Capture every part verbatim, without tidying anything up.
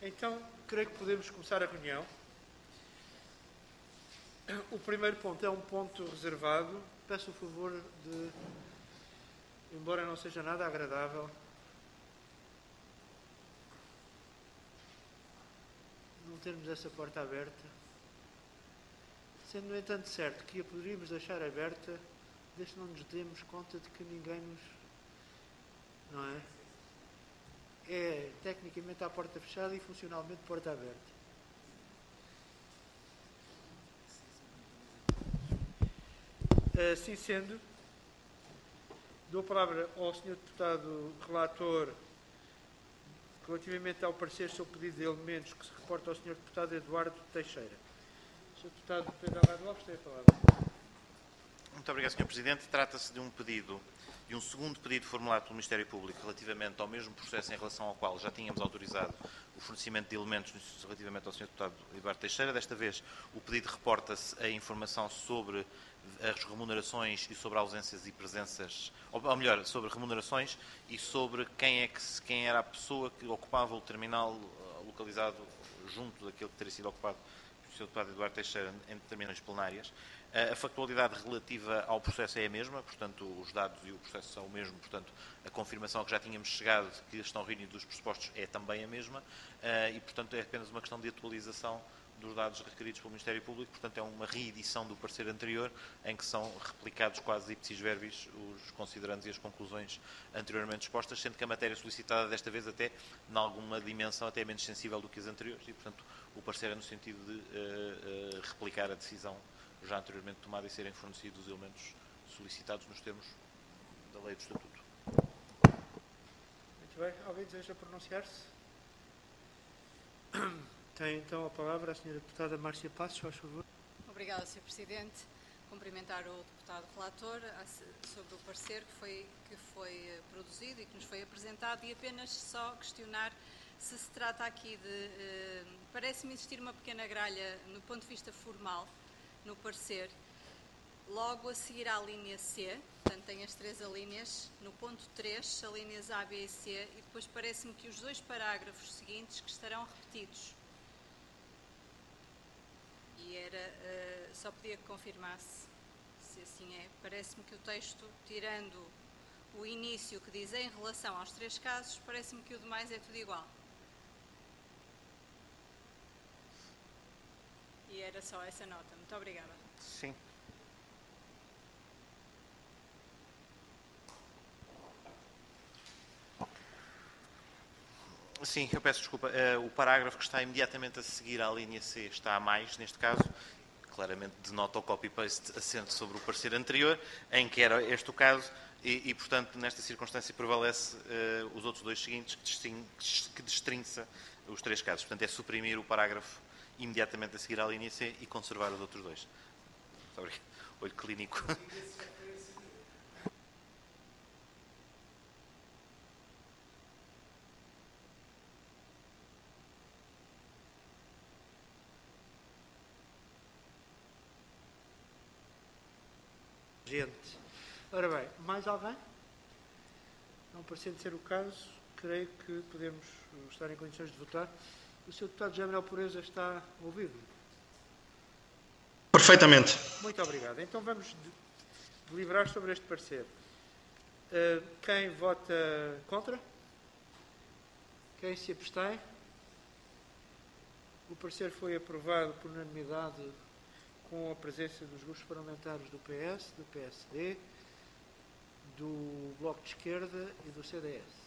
Então, creio que podemos começar a reunião. O primeiro ponto é um ponto reservado. Peço o favor de, embora não seja nada agradável, não termos essa porta aberta. Sendo, no entanto, certo que a poderíamos deixar aberta, desde que não nos demos conta de que ninguém nos... Não é? É, tecnicamente, a porta fechada e, funcionalmente, porta aberta. Assim sendo, dou a palavra ao senhor Deputado Relator relativamente ao parecer sobre o pedido de elementos que se reporta ao senhor Deputado Eduardo Teixeira. senhor Deputado Pedro Alvarado Lopes, tem a palavra. Muito obrigado, senhor Presidente. Trata-se de um pedido, de um segundo pedido formulado pelo Ministério Público relativamente ao mesmo processo em relação ao qual já tínhamos autorizado o fornecimento de elementos relativamente ao senhor Deputado Eduardo Teixeira. Desta vez, o pedido reporta-se a informação sobre as remunerações e sobre ausências e presenças, ou melhor, sobre remunerações e sobre quem, é que, quem era a pessoa que ocupava o terminal localizado junto daquele que teria sido ocupado pelo senhor Deputado Eduardo Teixeira em determinações plenárias. A factualidade relativa ao processo é a mesma, portanto, os dados e o processo são o mesmo, portanto, a confirmação que já tínhamos chegado de que estão reunidos os pressupostos é também a mesma e, portanto, é apenas uma questão de atualização dos dados requeridos pelo Ministério Público, portanto, é uma reedição do parecer anterior, em que são replicados quase ipsis verbis os considerandos e as conclusões anteriormente expostas, sendo que a matéria solicitada desta vez até, em alguma dimensão, até é menos sensível do que as anteriores e, portanto, o parecer é no sentido de uh, uh, replicar a decisão já anteriormente tomada e serem fornecidos os elementos solicitados nos termos da lei do Estatuto. Muito bem. Alguém deseja pronunciar-se? Tem então a palavra a senhora Deputada Márcia Passos, faz favor. Obrigada, senhor Presidente. Cumprimentar o Deputado Relator sobre o parecer que foi, que foi produzido e que nos foi apresentado e apenas só questionar se se trata aqui de... Eh, parece-me existir uma pequena gralha no ponto de vista formal no parecer, logo a seguir à linha C, portanto tem as três alíneas, no ponto três, alíneas A, B e C, e depois parece-me que os dois parágrafos seguintes que estarão repetidos. E era, uh, só pedia que confirmasse se assim é. Parece-me que o texto, tirando o início que diz em relação aos três casos, parece-me que o demais é tudo igual. E era só essa nota. Muito obrigada. Sim. Sim, eu peço desculpa. Uh, o parágrafo que está imediatamente a seguir à linha C está a mais, neste caso. Claramente denota o copy-paste assente sobre o parecer anterior, em que era este o caso, e, e portanto, nesta circunstância, prevalece uh, os outros dois seguintes, que, disting, que destrinça os três casos. Portanto, é suprimir o parágrafo imediatamente a seguir à linha C e conservar os outros dois. Muito obrigado. Olho clínico. Gente. Ora bem, mais alguém? Não parecendo ser o caso, creio que podemos estar em condições de votar. O senhor Deputado José Manuel Pureza está a ouvir-me? Perfeitamente. Muito obrigado. Então vamos deliberar sobre este parecer. Uh, quem vota contra? Quem se abstém? O parecer foi aprovado por unanimidade com a presença dos grupos parlamentares do P S, do P S D, do Bloco de Esquerda e do C D S.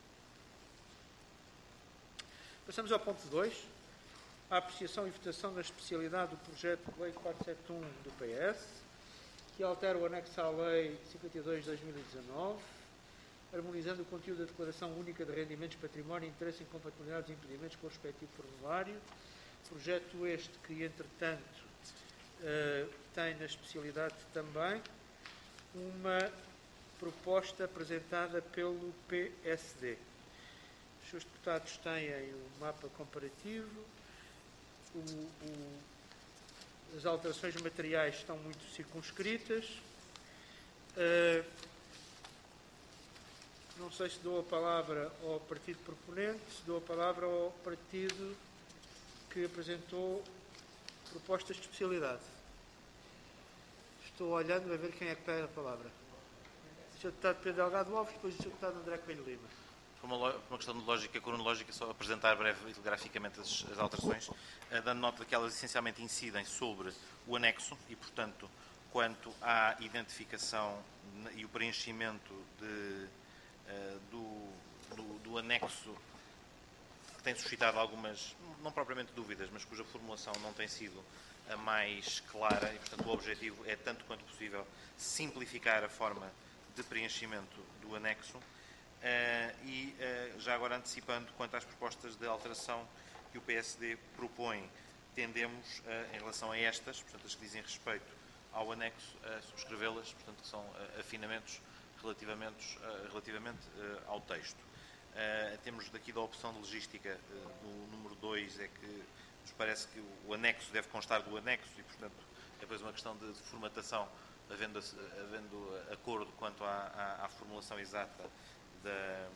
Passamos ao ponto dois, a apreciação e votação da especialidade do projeto de lei quatrocentos e setenta e um do P S, que altera o anexo à lei cinquenta e dois de dois mil e dezanove, harmonizando o conteúdo da Declaração Única de Rendimentos, Património, Interesse, Incompatibilidades e Impedimentos com o respectivo formulário. Projeto este que, entretanto, uh, tem na especialidade também uma proposta apresentada pelo P S D. Os seus deputados têm o mapa comparativo, o, o, as alterações materiais estão muito circunscritas. Uh, Não sei se dou a palavra ao partido proponente, se dou a palavra ao partido que apresentou propostas de especialidade. Estou olhando a ver quem é que pede a palavra. O senhor Deputado Pedro Delgado Alves, depois o senhor Deputado André Coelho Lima. Por uma, uma questão de lógica cronológica, só apresentar breve e telegraficamente as, as alterações, uh, dando nota de que elas essencialmente incidem sobre o anexo e, portanto, quanto à identificação e o preenchimento de, uh, do, do, do anexo, que tem suscitado algumas, não propriamente dúvidas, mas cuja formulação não tem sido a mais clara e, portanto, o objetivo é, tanto quanto possível, simplificar a forma de preenchimento do anexo. Uh, e uh, já agora antecipando quanto às propostas de alteração que o P S D propõe, tendemos uh, em relação a estas, portanto as que dizem respeito ao anexo, a subscrevê-las, portanto que são uh, afinamentos relativamente, uh, relativamente uh, ao texto. Uh, temos daqui da opção de logística uh, do número dois, é que nos parece que o anexo deve constar do anexo e, portanto, é depois uma questão de, de formatação, havendo, havendo acordo quanto à, à, à formulação exata Da,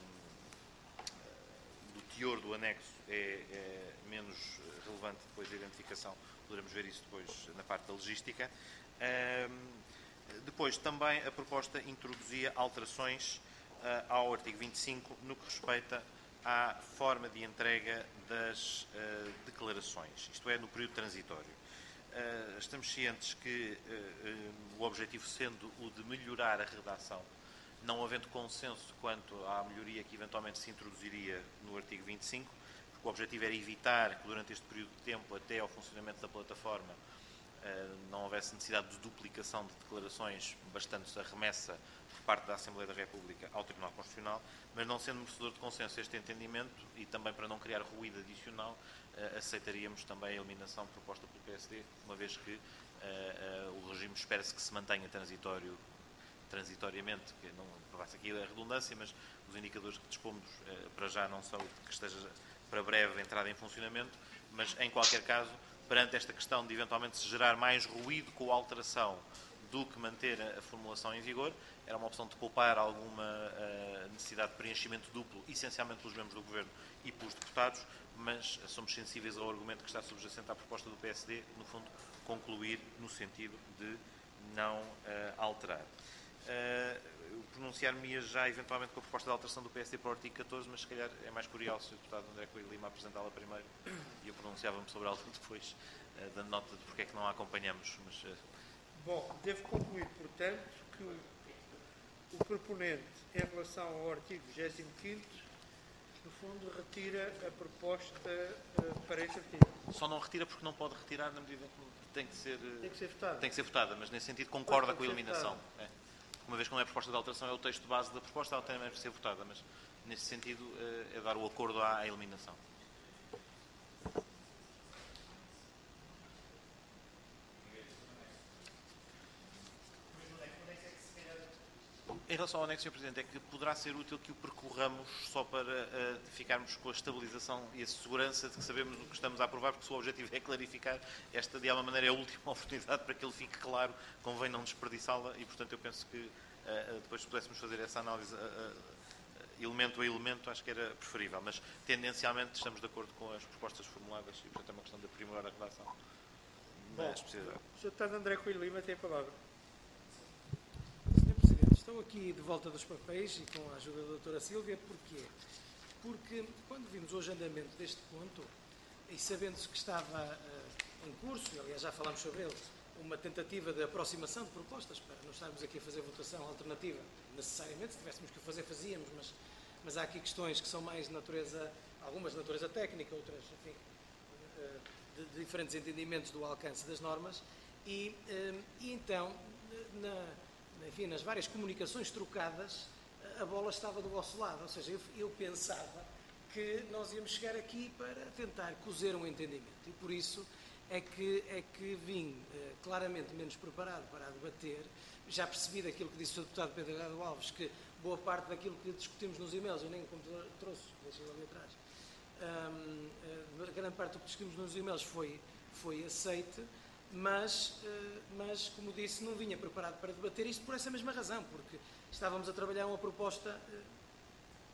do teor do anexo é, é menos relevante depois da identificação, poderemos ver isso depois na parte da logística. Um, depois também a proposta introduzia alterações uh, ao artigo vinte e cinco no que respeita à forma de entrega das uh, declarações, isto é, no período transitório. Uh, estamos cientes que uh, uh, o objetivo sendo o de melhorar a redação, não havendo consenso quanto à melhoria que eventualmente se introduziria no artigo vinte e cinco, porque o objetivo era evitar que durante este período de tempo, até ao funcionamento da plataforma, não houvesse necessidade de duplicação de declarações, bastante a remessa por parte da Assembleia da República ao Tribunal Constitucional, mas não sendo merecedor de consenso este entendimento e também para não criar ruído adicional, aceitaríamos também a eliminação proposta pelo P S D, uma vez que uh, uh, o regime espera-se que se mantenha transitório transitoriamente, que não provasse aqui a redundância, mas os indicadores que dispomos eh, para já não são que esteja para breve entrada em funcionamento, mas em qualquer caso, perante esta questão de eventualmente se gerar mais ruído com a alteração do que manter a, a formulação em vigor, era uma opção de poupar alguma uh, necessidade de preenchimento duplo, essencialmente pelos membros do Governo e pelos deputados, mas somos sensíveis ao argumento que está subjacente à proposta do P S D, no fundo, concluir no sentido de não uh, alterar. Uh, pronunciar-me já eventualmente com a proposta de alteração do P S D para o artigo catorze, mas se calhar é mais curioso se o deputado André Coelho Lima apresentá-la primeiro e eu pronunciava-me sobre ela depois, uh, dando nota de porque é que não a acompanhamos. Mas, uh... Bom, devo concluir, portanto, que o, o proponente, em relação ao artigo vigésimo quinto, no fundo, retira a proposta uh, para este artigo. Só não retira porque não pode retirar na medida que tem que ser, uh, tem que ser votada. Tem que ser votada, mas nesse sentido concorda com a eliminação. Uma vez que não é proposta de alteração, é o texto base da proposta, ela tem mesmo que ser votada, mas nesse sentido é dar o acordo à eliminação. Em relação ao anexo, senhor Presidente, é que poderá ser útil que o percorramos só para uh, ficarmos com a estabilização e a segurança de que sabemos o que estamos a aprovar, porque se o objetivo é clarificar, esta de alguma maneira é a última oportunidade para que ele fique claro, convém não desperdiçá-la e, portanto, eu penso que uh, depois se pudéssemos fazer essa análise uh, uh, elemento a elemento, acho que era preferível, mas tendencialmente estamos de acordo com as propostas formuladas e, portanto, é uma questão de aprimorar a redação. Bom, o senhor Deputado André Coelho Lima tem a palavra. Estou aqui de volta dos papéis e com a ajuda da doutora Sílvia, porquê? Porque quando vimos o agendamento deste ponto, e sabendo-se que estava uh, em curso, e aliás já falámos sobre ele, uma tentativa de aproximação de propostas, para não estarmos aqui a fazer votação alternativa, necessariamente, se tivéssemos que o fazer, fazíamos, mas, mas há aqui questões que são mais de natureza, algumas de natureza técnica, outras, enfim, uh, de, de diferentes entendimentos do alcance das normas, e, uh, e então, na enfim, nas várias comunicações trocadas, a bola estava do vosso lado. Ou seja, eu, eu pensava que nós íamos chegar aqui para tentar cozer um entendimento. E por isso é que, é que vim eh, claramente menos preparado para debater. Já percebi daquilo que disse o deputado Pedro Delgado Alves, que boa parte daquilo que discutimos nos e-mails, eu nem o computador trouxe, deixei-o ali atrás, um, a grande parte do que discutimos nos e-mails foi, foi aceite. Mas, mas, como disse, não vinha preparado para debater isto por essa mesma razão, porque estávamos a trabalhar uma proposta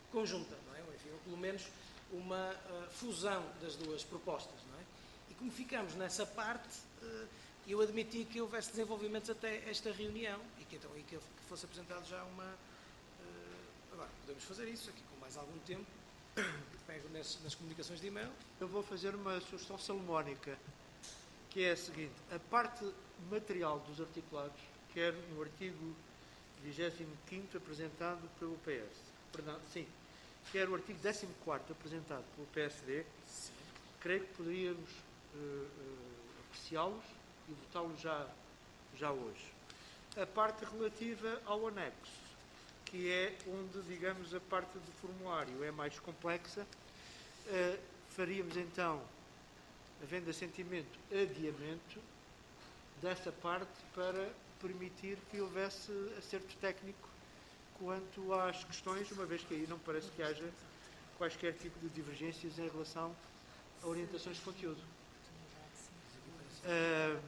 conjunta, não é? Enfim, ou pelo menos uma uh, fusão das duas propostas, não é? E como ficamos nessa parte, uh, eu admiti que houvesse desenvolvimentos até esta reunião e que então e que fosse apresentado já uma... Uh, agora, podemos fazer isso aqui com mais algum tempo, pego nas, nas comunicações de e-mail. Eu vou fazer uma sugestão salomónica, que é a seguinte: a parte material dos articulados, quer no artigo vigésimo quinto apresentado pelo P S, perdão, sim, quer o artigo décimo quarto apresentado pelo P S D, sim. Creio que poderíamos uh, uh, apreciá-los e votá-los já, já hoje. A parte relativa ao anexo, que é onde, digamos, a parte do formulário é mais complexa, uh, faríamos então, havendo assentimento, adiamento dessa parte para permitir que houvesse acerto técnico quanto às questões, uma vez que aí não parece que haja quaisquer tipo de divergências em relação a orientações de conteúdo. Uh,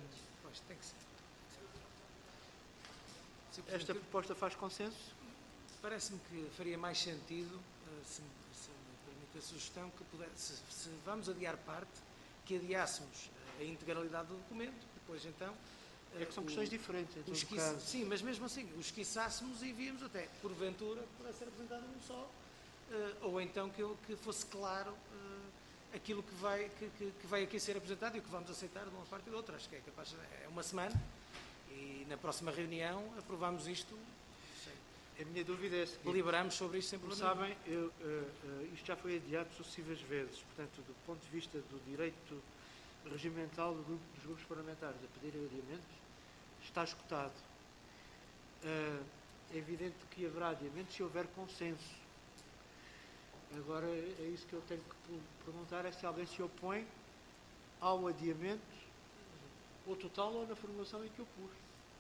esta proposta faz consenso? Parece-me que faria mais sentido, uh, se, se me permite a sugestão, que pudesse, se, se vamos adiar parte, que adiássemos a integralidade do documento, depois então... É que são questões o, diferentes. Então, os quiç, sim, mas mesmo assim, os quiçássemos e víamos até, porventura, pudesse ser apresentado um só, uh, ou então que, eu, que fosse claro uh, aquilo que vai, que, que, que vai aqui ser apresentado e o que vamos aceitar de uma parte e da outra. Acho que é capaz, é uma semana, e na próxima reunião aprovamos isto. A minha dúvida é a seguinte: deliberamos sobre isto sem como problema. sabem, eu, uh, uh, isto já foi adiado sucessivas vezes, portanto, do ponto de vista do direito regimental do grupo, dos grupos parlamentares a pedir adiamentos, está esgotado. Uh, é evidente que haverá adiamentos se houver consenso. Agora, é isso que eu tenho que perguntar, é se alguém se opõe ao adiamento, ou total, ou na formulação em que eu pus.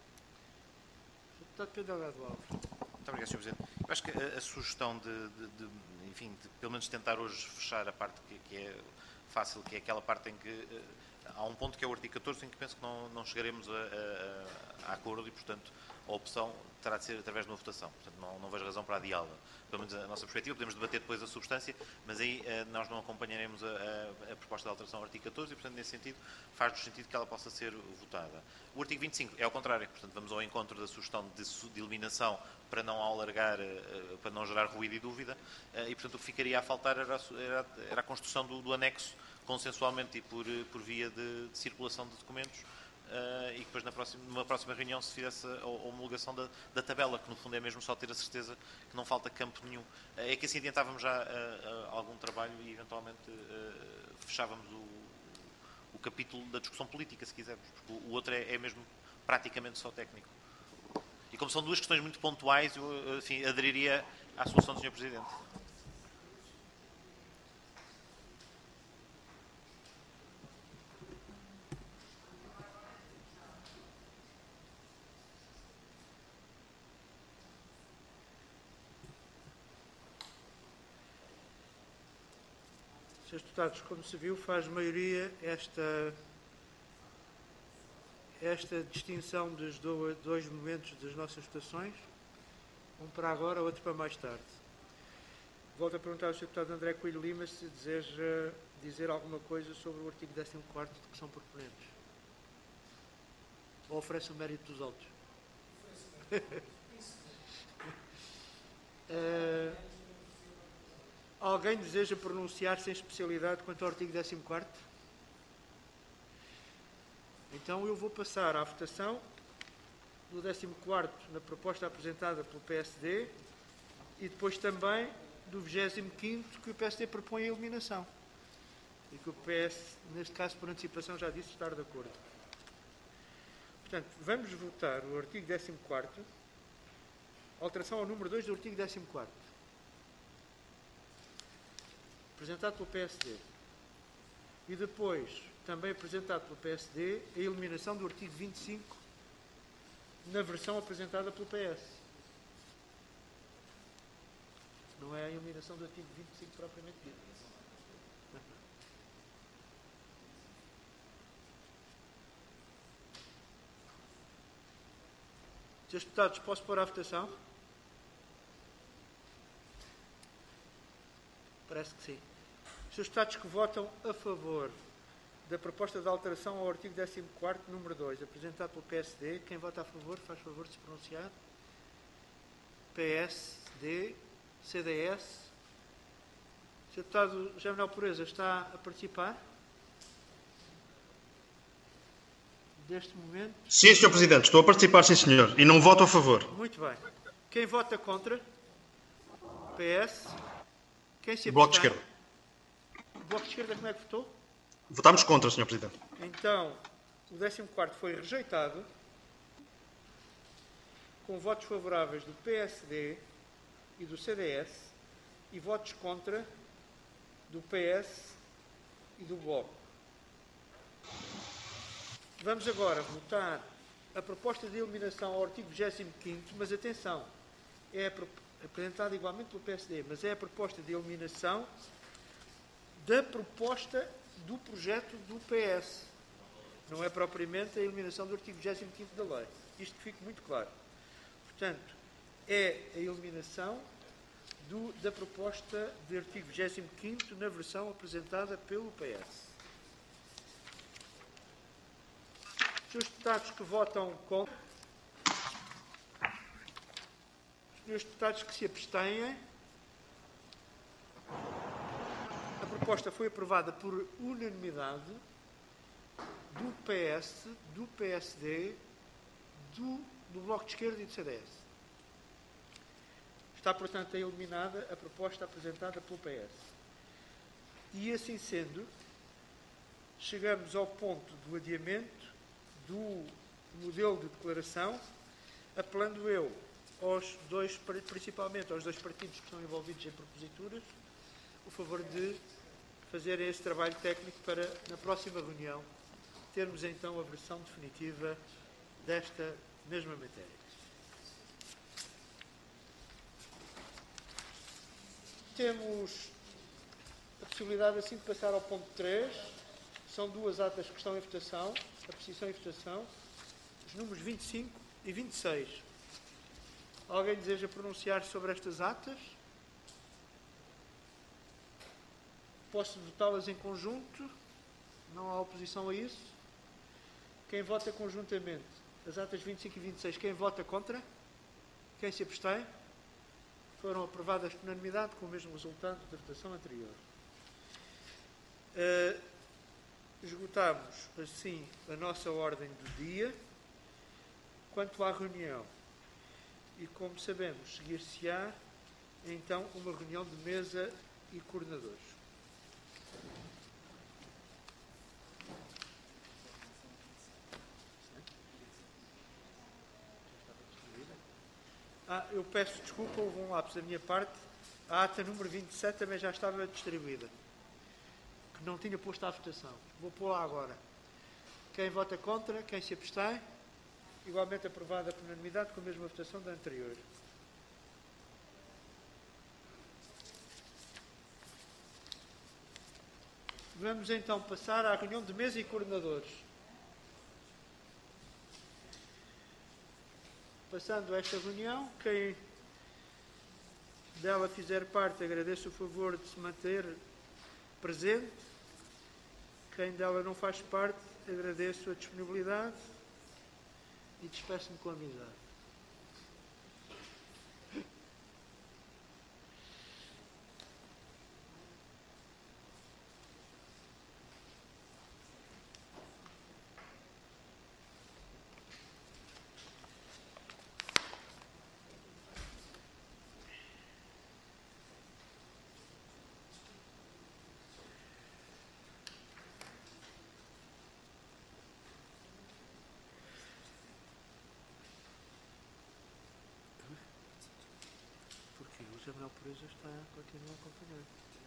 Deputado Pedro Delgado Alves. Muito obrigado, senhor Presidente. Eu acho que a, a sugestão de, de, de, enfim, de pelo menos tentar hoje fechar a parte que, que é fácil, que é aquela parte em que uh, há um ponto que é o artigo catorze, em que penso que não, não chegaremos a, a, a acordo e, portanto, a opção terá de ser através de uma votação. Portanto, não, não vejo razão para adiá-la. Pelo menos a nossa perspectiva, podemos debater depois a substância, mas aí eh, nós não acompanharemos a, a, a proposta de alteração ao artigo catorze e, portanto, nesse sentido, faz-nos sentido que ela possa ser votada. O artigo vinte e cinco é ao contrário, portanto, vamos ao encontro da sugestão de, de eliminação para não alargar, eh, para não gerar ruído e dúvida, eh, e, portanto, o que ficaria a faltar era, era, era a construção do, do anexo consensualmente e por, por via de, de circulação de documentos, Uh, e depois na próxima, numa próxima reunião se fizesse a, a homologação da, da tabela, que no fundo é mesmo só ter a certeza que não falta campo nenhum. Uh, é que assim adiantávamos já uh, uh, algum trabalho e eventualmente uh, fechávamos o, o capítulo da discussão política, se quisermos, porque o, o outro é, é mesmo praticamente só técnico. E como são duas questões muito pontuais, eu enfim, aderiria à solução do senhor Presidente. senhores Deputados, como se viu, faz maioria esta, esta distinção dos dois momentos das nossas votações, um para agora, outro para mais tarde. Volto a perguntar ao senhor Deputado André Coelho Lima se deseja dizer alguma coisa sobre o artigo décimo quarto de que são proponentes. Ou oferece o mérito dos outros? uh, Alguém deseja pronunciar-se em especialidade quanto ao artigo décimo quarto? Então eu vou passar à votação do décimo quarto na proposta apresentada pelo P S D e depois também do vigésimo quinto que o P S D propõe a eliminação. E que o P S, neste caso por antecipação, já disse estar de acordo. Portanto, vamos votar o artigo décimo quarto, alteração ao número dois do artigo décimo quarto. Apresentado pelo P S D. E depois, também apresentado pelo P S D, a eliminação do artigo vinte e cinco na versão apresentada pelo P S. Não é a eliminação do artigo vinte e cinco propriamente dito. senhores Deputados, posso pôr à votação? Parece que sim. Os senhores deputados que votam a favor da proposta de alteração ao artigo décimo quarto, número dois, apresentado pelo P S D, quem vota a favor, faz favor de se pronunciar. P S D, C D S. O senhor deputado José Manuel Pureza está a participar? Deste momento? Sim, senhor Presidente, estou a participar, sim, senhor, e não voto a favor. Muito bem. Quem vota contra? P S. Quem se abstém? Bloco de Esquerda. O Bloco de Esquerda como é que votou? Votámos contra, senhor Presidente. Então, o décimo quarto foi rejeitado, com votos favoráveis do P S D e do C D S e votos contra do P S e do Bloco. Vamos agora votar a proposta de eliminação ao artigo vigésimo quinto, mas atenção, é apresentada igualmente pelo P S D, mas é a proposta de eliminação da proposta do projeto do P S. Não é propriamente a eliminação do artigo vigésimo quinto da lei. Isto que fique muito claro. Portanto, é a eliminação do, da proposta de artigo vigésimo quinto na versão apresentada pelo P S. Os senhores deputados que votam contra, os senhores deputados que se abstêm, a proposta foi aprovada por unanimidade do P S, do P S D, do, do Bloco de Esquerda e do C D S. Está, portanto, eliminada a proposta apresentada pelo P S. E, assim sendo, chegamos ao ponto do adiamento do modelo de declaração, apelando eu aos dois, principalmente aos dois partidos que estão envolvidos em proposituras, o favor de fazerem esse trabalho técnico para, na próxima reunião, termos então a versão definitiva desta mesma matéria. Temos a possibilidade assim de passar ao ponto três. São duas atas que estão em votação, a precisão em votação, os números vinte e cinco e vinte e seis. Alguém deseja pronunciar sobre estas atas? Posso votá-las em conjunto? Não há oposição a isso? Quem vota conjuntamente as atas vinte e cinco e vinte e seis, quem vota contra? Quem se abstém? Foram aprovadas por unanimidade com o mesmo resultado da votação anterior. Uh, esgotamos, assim, a nossa ordem do dia. Quanto à reunião, e como sabemos, seguir-se-á, então, uma reunião de mesa e coordenadores. Ah, eu peço desculpa, houve um lapso da minha parte. A ata número vinte e sete também já estava distribuída, que não tinha posto à votação. Vou pô-la agora. Quem vota contra, quem se abstém, igualmente aprovada por unanimidade com a mesma votação da anterior. Vamos então passar à reunião de mesa e coordenadores. Passando a esta reunião, quem dela fizer parte, agradeço o favor de se manter presente. Quem dela não faz parte, agradeço a disponibilidade e despeço-me com amizade. O José Manuel Pureza está a continuar a acompanhar.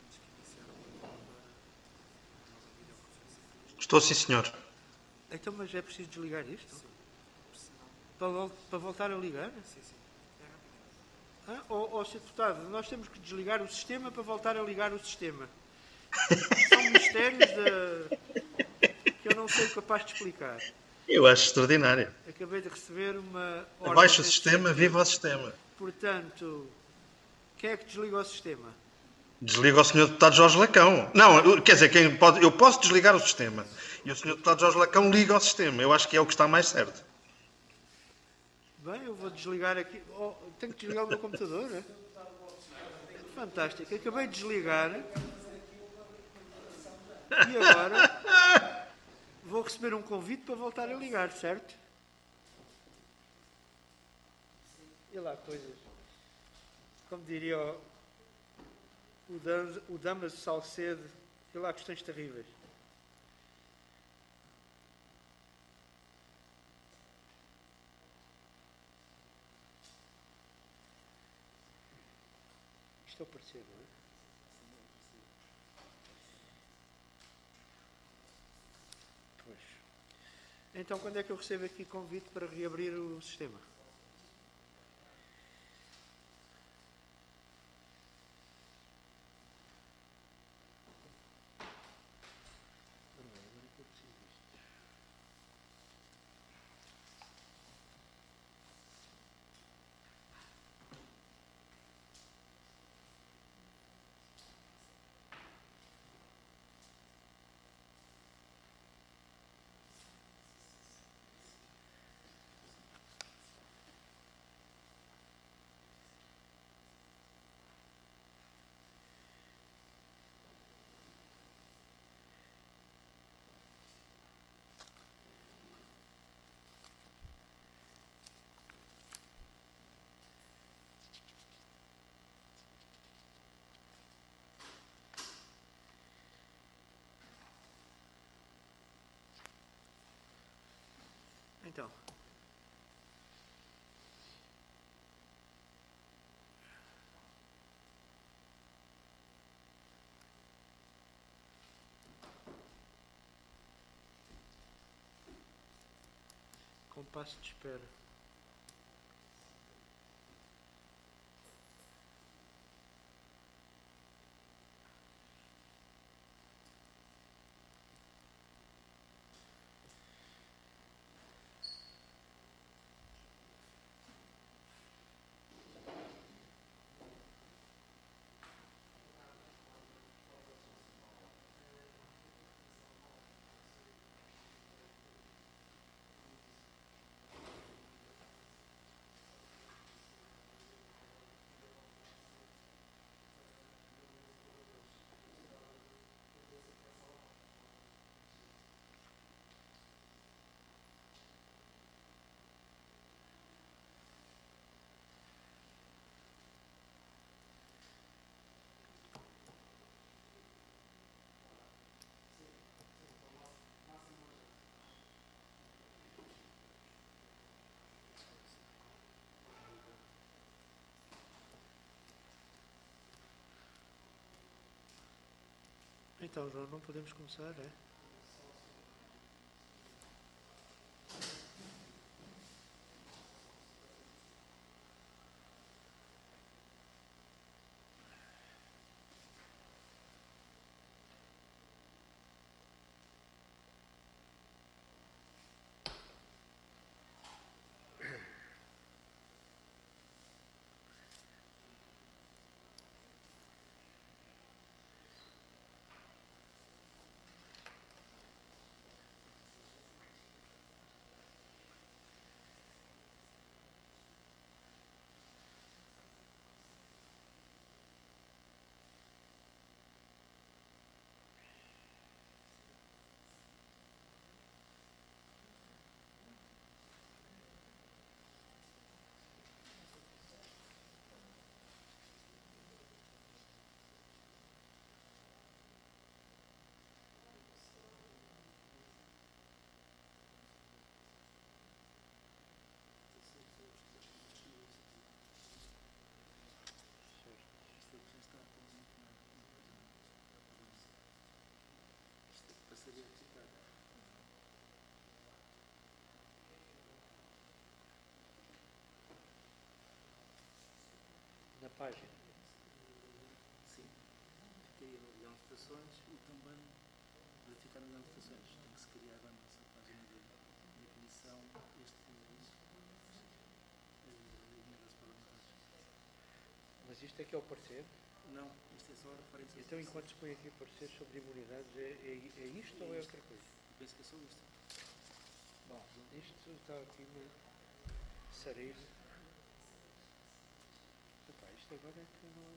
Estou, sim, senhor. Então, mas é preciso desligar isto? Para, para voltar a ligar? Sim, sim. Ah, ó, ó, senhor Deputado, nós temos que desligar o sistema para voltar a ligar o sistema. São mistérios de... que eu não sou capaz de explicar. Eu acho extraordinário. Acabei de receber uma... Abaixo o sistema, viva o sistema. Portanto... Quem é que desliga o sistema? Desliga o senhor Deputado Jorge Lacão. Não, eu- quer dizer, quem pode, eu posso desligar o sistema. E o senhor Deputado Jorge Lacão liga ao sistema. Eu acho que é o que está mais certo. Bem, eu vou desligar aqui. Oh, tenho que desligar o meu computador, é? Fantástico. Acabei de desligar. E agora vou receber um convite para voltar a ligar, certo? E lá coisas. Como diria o, o, Dan, o Damas Salcedo, e lá questões terríveis. Isto é o parecer, não é? Pois. Então, quando é que eu recebo aqui convite para reabrir o sistema? Então. Compasso de espera. Então, João, não podemos começar, é? Na página. Sim, fiquei a olhar votações e também verificar as votações. Tem que se criar a nossa página de, de comissão este mês. Mas isto é que é o parecer? Não, isto é só referência. Então, enquanto se põe aqui parecer sobre imunidades, é, é, é isto ou é outra coisa? Penso que é só isto. Bom, isto está aqui no Sareiro. Epá, isto agora é que não...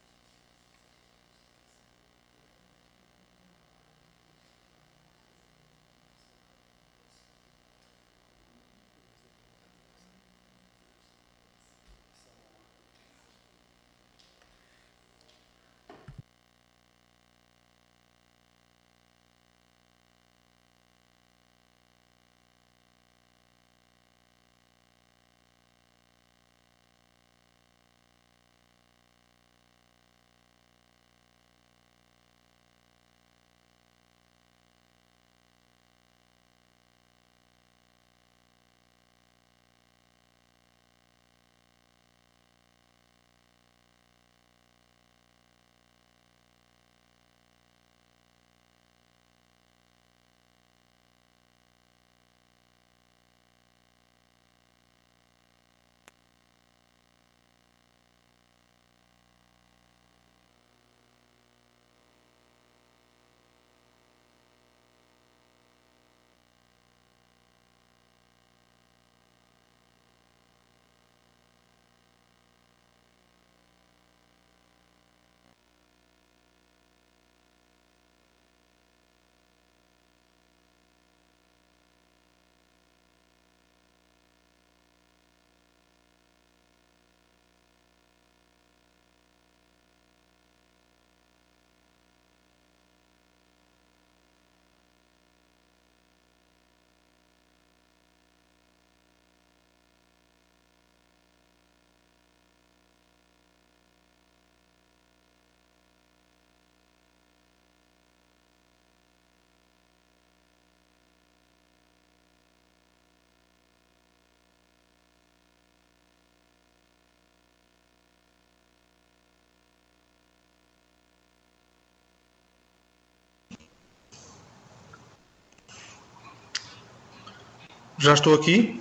Já estou aqui.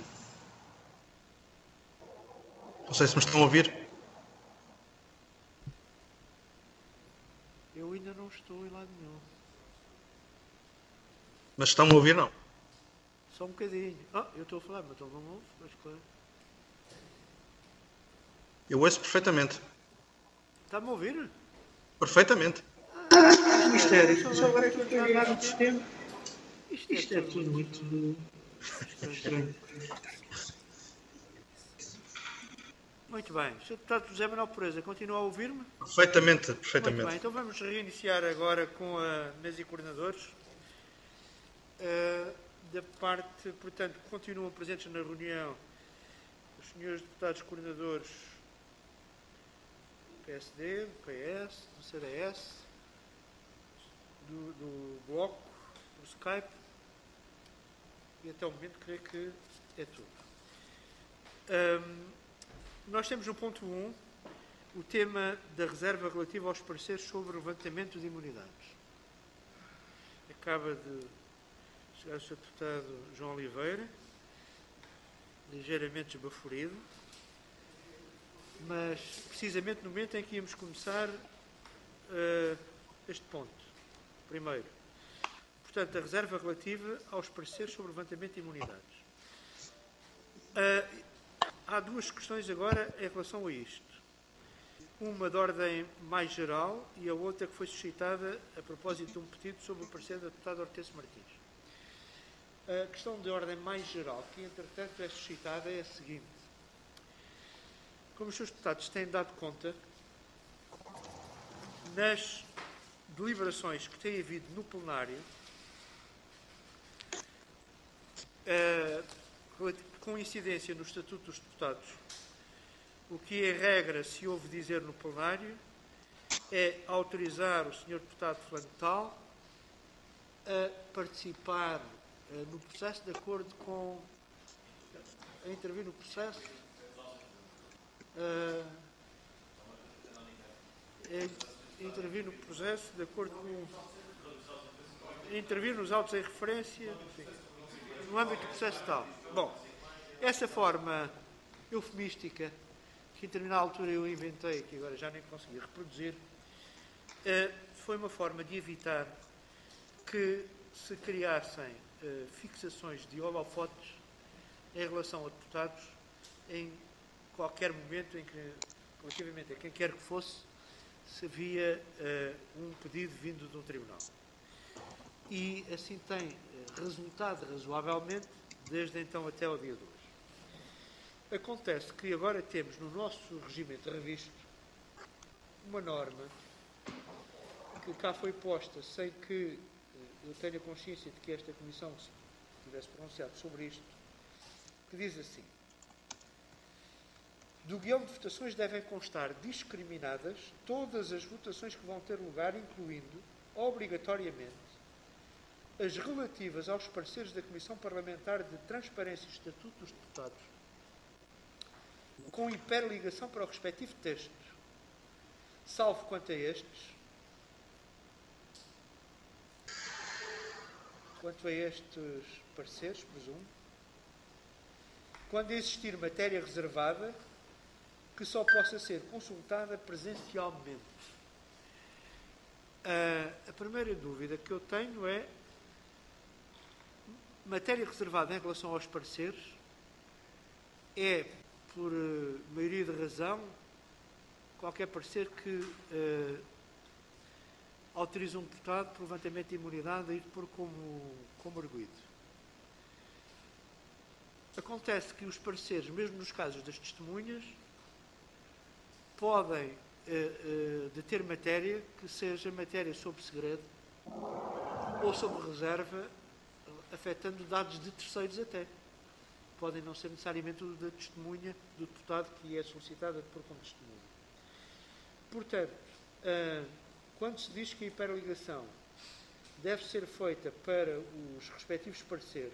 Não sei se me estão a ouvir. Eu ainda não estou em lado nenhum. Mas estão a ouvir, não? Só um bocadinho. Ah, eu estou a falar, mas ele não me ouve. Mas claro. Eu ouço perfeitamente. Está-me a ouvir? Perfeitamente. Mistério, só agora é que eu estou a ligar o sistema. Isto, Isto é tudo muito estranho. Muito bem. senhor Deputado José Manuel Pureza, continua a ouvir-me? Perfeitamente, Muito perfeitamente. bem. Então vamos reiniciar agora com a mesa e coordenadores. Uh, da parte, portanto, continuam presentes na reunião os senhores deputados coordenadores do P S D, do P S, do C D S, do, do Bloco, do Skype, e até o momento creio que é tudo. Um, nós temos no ponto um o tema da reserva relativa aos pareceres sobre o levantamento de imunidades. Acaba de chegar o senhor Deputado João Oliveira, ligeiramente esbaforido, mas precisamente no momento em que íamos começar uh, este ponto. Primeiro, portanto, a reserva relativa aos pareceres sobre o levantamento de imunidades. Uh, há duas questões agora em relação a isto. Uma de ordem mais geral e a outra que foi suscitada a propósito de um pedido sobre o parecer da deputada Hortência Martins. A questão de ordem mais geral, que entretanto é suscitada, é a seguinte. Como os seus deputados têm dado conta, nas deliberações que têm havido no plenário, uh, com incidência no Estatuto dos Deputados, o que é regra se ouve dizer no plenário é autorizar o senhor Deputado fulano de tal a participar uh, no processo de acordo com... a intervir no processo... Uh, a intervir no processo de acordo com... a intervir nos autos em referência, enfim, no âmbito do processo tal. Bom, essa forma eufemística que em determinada altura eu inventei, que agora já nem consegui reproduzir, eh, foi uma forma de evitar que se criassem eh, fixações de holofotes em relação a deputados em qualquer momento em que, relativamente a quem quer que fosse, se havia uh, um pedido vindo de um tribunal. E assim tem uh, resultado razoavelmente desde então até ao dia de hoje. Acontece que agora temos no nosso regimento revisto uma norma que cá foi posta sem que uh, eu tenha consciência de que esta Comissão se tivesse pronunciado sobre isto, que diz assim: do guião de votações devem constar discriminadas todas as votações que vão ter lugar, incluindo, obrigatoriamente, as relativas aos pareceres da Comissão Parlamentar de Transparência e Estatuto dos Deputados, com hiperligação para o respectivo texto, salvo quanto a estes, quanto a estes pareceres, presumo, quando existir matéria reservada, que só possa ser consultada presencialmente. Uh, a primeira dúvida que eu tenho é: matéria reservada em relação aos pareceres é, por uh, maioria de razão, qualquer parecer que uh, autorize um deputado por levantamento de imunidade a ir pôr como, como arguido. Acontece que os pareceres, mesmo nos casos das testemunhas, podem uh, uh, deter matéria que seja matéria sob segredo ou sob reserva, afetando dados de terceiros até. Podem não ser necessariamente o da testemunha do deputado que é solicitada por como testemunha. Portanto, uh, quando se diz que a hiperligação deve ser feita para os respectivos pareceres,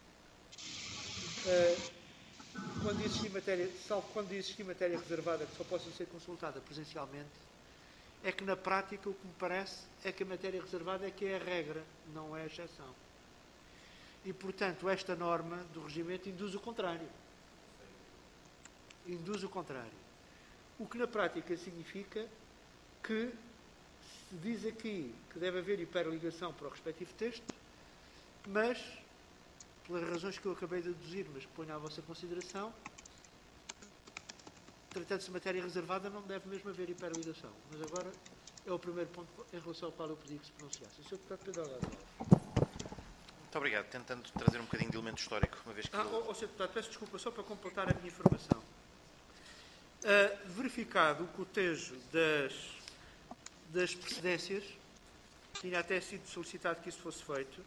uh, Quando existir matéria, salvo quando existir matéria reservada que só possa ser consultada presencialmente, é que na prática o que me parece é que a matéria reservada é que é a regra, não é a exceção. E, portanto, esta norma do regimento induz o contrário. Induz o contrário. O que na prática significa que se diz aqui que deve haver hiperligação para o respectivo texto, mas, pelas razões que eu acabei de deduzir, mas que ponho à vossa consideração, tratando-se de matéria reservada, não deve mesmo haver hiperligação. Mas agora é o primeiro ponto em relação ao qual eu pedi que se pronunciasse. O senhor Deputado Pedro Alves. Muito obrigado. Tentando trazer um bocadinho de elemento histórico, uma vez que... Ah, oh, oh, senhor Deputado, peço desculpa, só para completar a minha informação. Uh, verificado o cotejo das, das precedências, tinha até sido solicitado que isso fosse feito,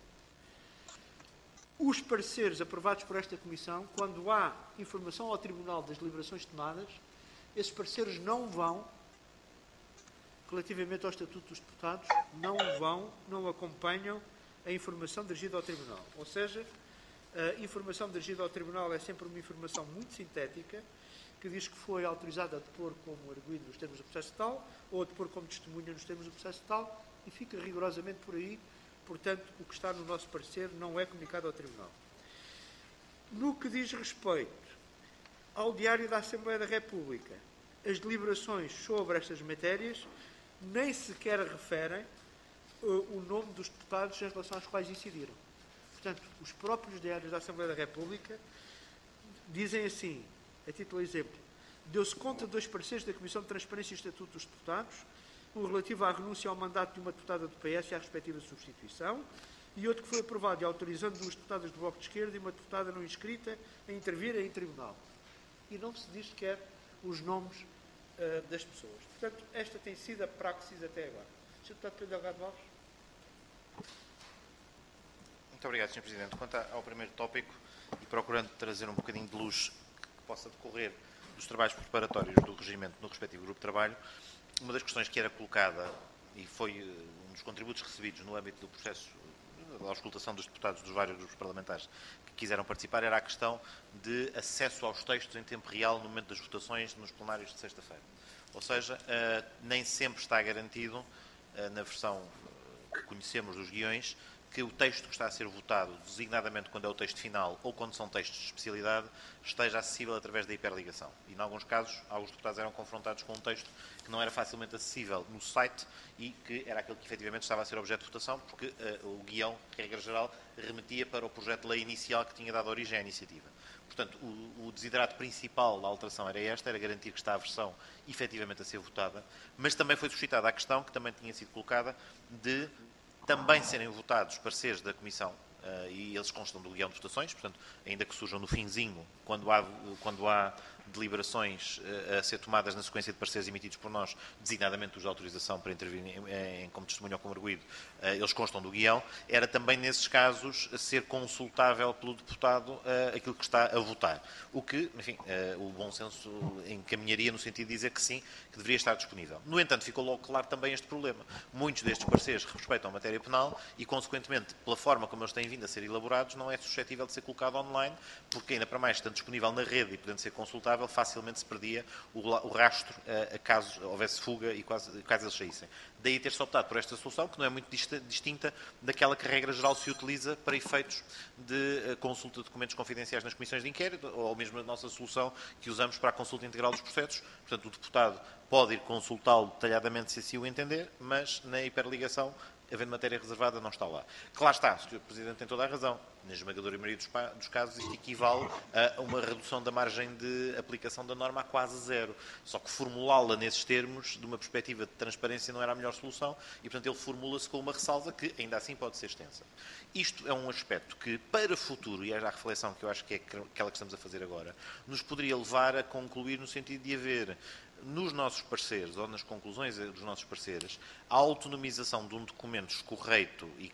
os pareceres aprovados por esta Comissão, quando há informação ao Tribunal das deliberações tomadas, esses pareceres não vão, relativamente ao Estatuto dos Deputados, não vão, não acompanham a informação dirigida ao Tribunal. Ou seja, a informação dirigida ao Tribunal é sempre uma informação muito sintética, que diz que foi autorizada a depor como arguido nos termos do processo tal, ou a depor como testemunha nos termos do processo tal, e fica rigorosamente por aí. Portanto, o que está no nosso parecer não é comunicado ao Tribunal. No que diz respeito ao Diário da Assembleia da República, as deliberações sobre estas matérias nem sequer referem uh, o nome dos deputados em relação aos quais incidiram. Portanto, os próprios diários da Assembleia da República dizem assim, a título de exemplo: deu-se conta de dois pareceres da Comissão de Transparência e Estatuto dos Deputados, um relativo à renúncia ao mandato de uma deputada do P S e à respectiva substituição, e outro que foi aprovado e autorizando duas deputadas do Bloco de Esquerda e uma deputada não inscrita a intervir em tribunal. E não se diz sequer os nomes uh, das pessoas. Portanto, esta tem sido a praxis até agora. senhor Deputado Pedro Delgado Alves. Muito obrigado, senhor Presidente. Quanto ao primeiro tópico, e procurando trazer um bocadinho de luz que possa decorrer dos trabalhos preparatórios do regimento no respectivo grupo de trabalho, uma das questões que era colocada, e foi um dos contributos recebidos no âmbito do processo da auscultação dos deputados dos vários grupos parlamentares que quiseram participar, era a questão de acesso aos textos em tempo real no momento das votações nos plenários de sexta-feira. Ou seja, nem sempre está garantido, na versão que conhecemos dos guiões, que o texto que está a ser votado, designadamente quando é o texto final ou quando são textos de especialidade, esteja acessível através da hiperligação. E, em alguns casos, alguns deputados eram confrontados com um texto que não era facilmente acessível no site e que era aquele que efetivamente estava a ser objeto de votação, porque uh, o guião, regra geral, remetia para o projeto de lei inicial que tinha dado origem à iniciativa. Portanto, o, o desiderato principal da alteração era esta, era garantir que está a versão efetivamente a ser votada, mas também foi suscitada a questão, que também tinha sido colocada, de também serem votados pareceres da Comissão, uh, e eles constam do guião de votações, portanto, ainda que surjam no finzinho, quando há, quando há deliberações uh, a ser tomadas na sequência de pareceres emitidos por nós, designadamente os de autorização para intervir em, em, como testemunho ou como arguido, uh, eles constam do guião, era também nesses casos ser consultável pelo deputado uh, aquilo que está a votar. O que, enfim, uh, o bom senso encaminharia no sentido de dizer que sim, que deveria estar disponível. No entanto, ficou logo claro também este problema. Muitos destes pareceres respeitam a matéria penal e, consequentemente, pela forma como eles têm vindo a ser elaborados, não é suscetível de ser colocado online, porque ainda para mais, estando disponível na rede e podendo ser consultável, facilmente se perdia o, o rastro a, a caso houvesse fuga e quase, caso eles saíssem. Daí ter-se optado por esta solução, que não é muito distinta daquela que a regra geral se utiliza para efeitos de consulta de documentos confidenciais nas comissões de inquérito, ou mesmo a nossa solução que usamos para a consulta integral dos processos. Portanto, o deputado pode ir consultá-lo detalhadamente se assim o entender, mas na hiperligação, havendo matéria reservada, não está lá. Que lá está, o senhor Presidente tem toda a razão. Na esmagadora maioria dos, dos casos, isto equivale a uma redução da margem de aplicação da norma a quase zero. Só que formulá-la nesses termos, de uma perspectiva de transparência, não era a melhor solução e, portanto, ele formula-se com uma ressalva que, ainda assim, pode ser extensa. Isto é um aspecto que, para o futuro, e é a reflexão que eu acho que é aquela que estamos a fazer agora, nos poderia levar a concluir no sentido de haver, nos nossos pareceres, ou nas conclusões dos nossos pareceres, a autonomização de um documento escorreito e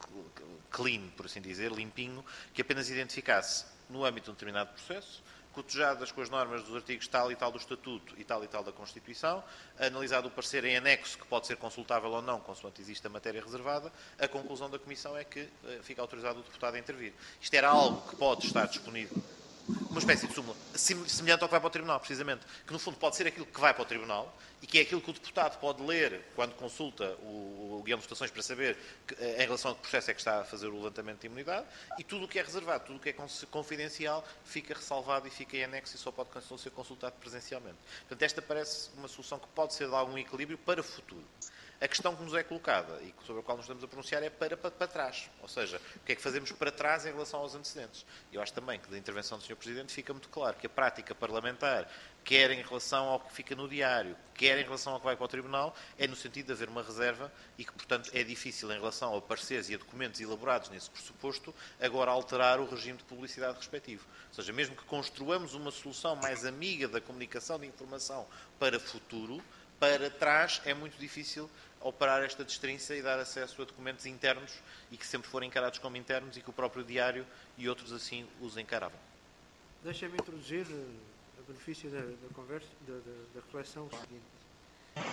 clean, por assim dizer, limpinho, que apenas identificasse, no âmbito de um determinado processo, cotejadas com as normas dos artigos tal e tal do Estatuto e tal e tal da Constituição, analisado o parecer em anexo, que pode ser consultável ou não, consoante existe a matéria reservada, a conclusão da Comissão é que uh, fica autorizado o deputado a intervir. Isto era algo que pode estar disponível, uma espécie de súmula, semelhante ao que vai para o Tribunal, precisamente, que no fundo pode ser aquilo que vai para o Tribunal e que é aquilo que o deputado pode ler quando consulta o, o guião de votações para saber que, em relação a que processo é que está a fazer o levantamento de imunidade, e tudo o que é reservado, tudo o que é confidencial fica ressalvado e fica em anexo e só pode ser consultado presencialmente. Portanto, esta parece uma solução que pode ser de algum equilíbrio para o futuro. A questão que nos é colocada e sobre a qual nos estamos a pronunciar é para, para, para trás. Ou seja, o que é que fazemos para trás em relação aos antecedentes? Eu acho também que da intervenção do senhor Presidente fica muito claro que a prática parlamentar, quer em relação ao que fica no diário, quer em relação ao que vai para o Tribunal, é no sentido de haver uma reserva e que, portanto, é difícil em relação a pareceres e a documentos elaborados nesse pressuposto, agora alterar o regime de publicidade respectivo. Ou seja, mesmo que construamos uma solução mais amiga da comunicação de informação para futuro, para trás é muito difícil operar esta destrinça e dar acesso a documentos internos e que sempre forem encarados como internos e que o próprio diário e outros assim os encaravam. Deixa-me introduzir, a benefício da, da conversa, da, da, da reflexão, o seguinte.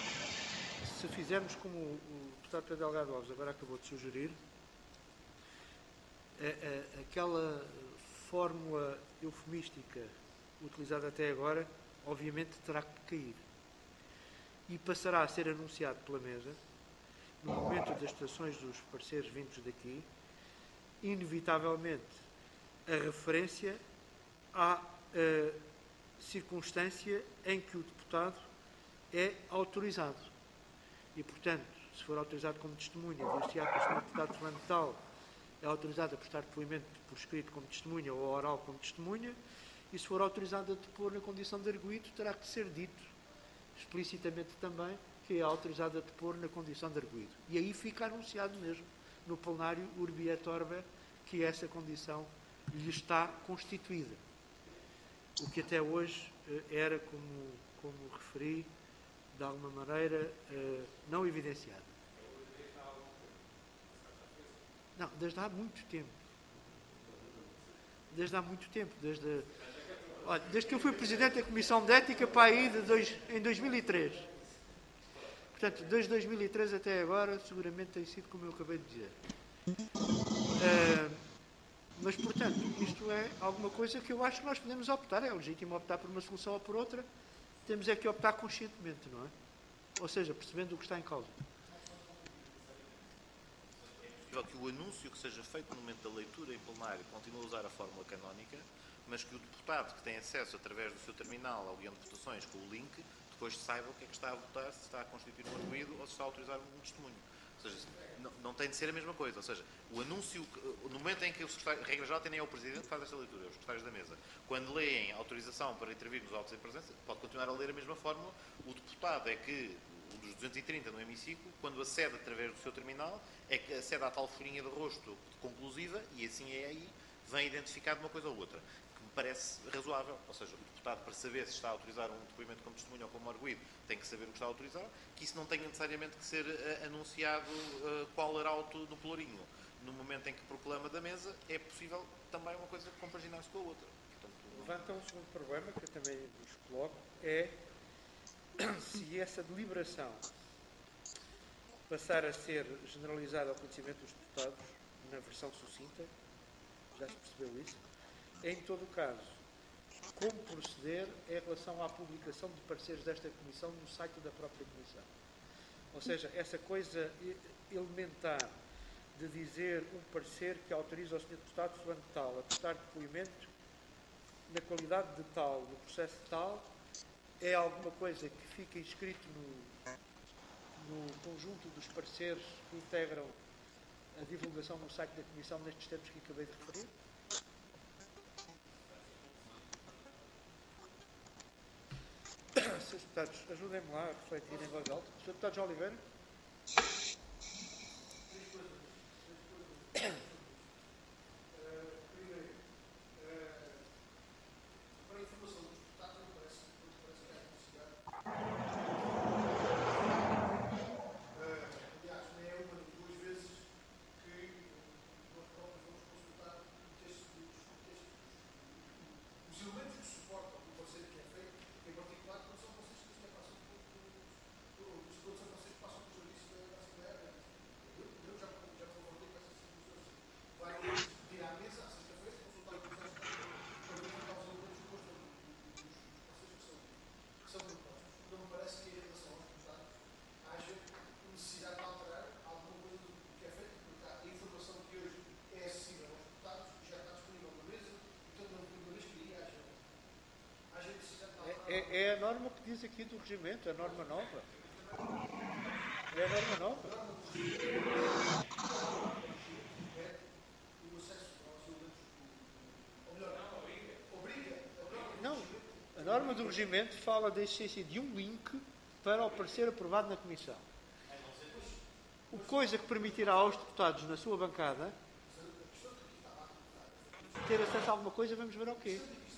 Se fizermos como o deputado Pedro Delgado Alves agora acabou de sugerir, a, a, aquela fórmula eufemística utilizada até agora, obviamente terá que cair. E passará a ser anunciado pela mesa, no momento das estações dos pareceres vindos daqui, inevitavelmente a referência à uh, circunstância em que o deputado é autorizado. E, portanto, se for autorizado como testemunha, dir-se-á que o senhor deputado Fernando Tal é autorizado a prestar depoimento por escrito como testemunha ou oral como testemunha, e se for autorizado a depor na condição de arguido, terá que ser dito explicitamente também que é autorizado a depor na condição de arguido. E aí fica anunciado mesmo, no plenário urbi et orbi, que essa condição lhe está constituída. O que até hoje era, como, como referi, de alguma maneira não evidenciado. Não, desde há muito tempo. Desde há muito tempo. Desde, olha, desde que eu fui Presidente da Comissão de Ética para aí de dois, em dois mil e três. Portanto, desde dois mil e três até agora, seguramente tem sido como eu acabei de dizer. Uh, mas, portanto, isto é alguma coisa que eu acho que nós podemos optar. É legítimo optar por uma solução ou por outra. Temos é que optar conscientemente, não é? Ou seja, percebendo o que está em causa. que o anúncio que seja feito no momento da leitura em plenário continue a usar a fórmula canónica, mas que o deputado que tem acesso através do seu terminal ao guião de votações com o link, depois saiba o que é que está a votar, se está a constituir um arguido ou se está a autorizar um testemunho. Ou seja, não, não tem de ser a mesma coisa. Ou seja, o anúncio, no momento em que o secretário, a regra geral, tem nem é o Presidente que faz esta leitura, é os secretários da mesa. Quando leem autorização para intervir nos autos em presença, pode continuar a ler a mesma fórmula. O deputado é que, o dos duzentos e trinta no hemiciclo, quando acede através do seu terminal, é que acede à tal folhinha de rosto conclusiva e assim é aí, vem identificado uma coisa ou outra. Que me parece razoável. Ou seja, o deputado, para saber se está a autorizar um depoimento como testemunho ou como arguido, tem que saber o que está a autorizar, que isso não tenha necessariamente que ser uh, anunciado uh, qual era auto no pelourinho. No momento em que proclama da mesa, é possível também uma coisa compaginar-se com a outra. Portanto, levanta um segundo problema, que eu também vos coloco, é se essa deliberação passar a ser generalizada ao conhecimento dos deputados, na versão sucinta, já se percebeu isso, em todo o caso, como proceder em relação à publicação de pareceres desta Comissão no site da própria Comissão. Ou seja, essa coisa elementar de dizer um parecer que autoriza ao senhor Deputado fulano de tal a prestar depoimento na qualidade de tal, no processo de tal, é alguma coisa que fica inscrito no, no conjunto dos pareceres que integram a divulgação no site da Comissão nestes termos que acabei de referir? senhores Deputados, ajudem-me lá a refletir em voz alta. senhor Deputado João Oliveira? É, é a norma que diz aqui do regimento, é a norma nova. É a norma nova. Não, a norma do regimento fala da existência de um link para o parecer aprovado na Comissão. O coisa que permitirá aos deputados na sua bancada ter acesso a alguma coisa, vamos ver ao quê.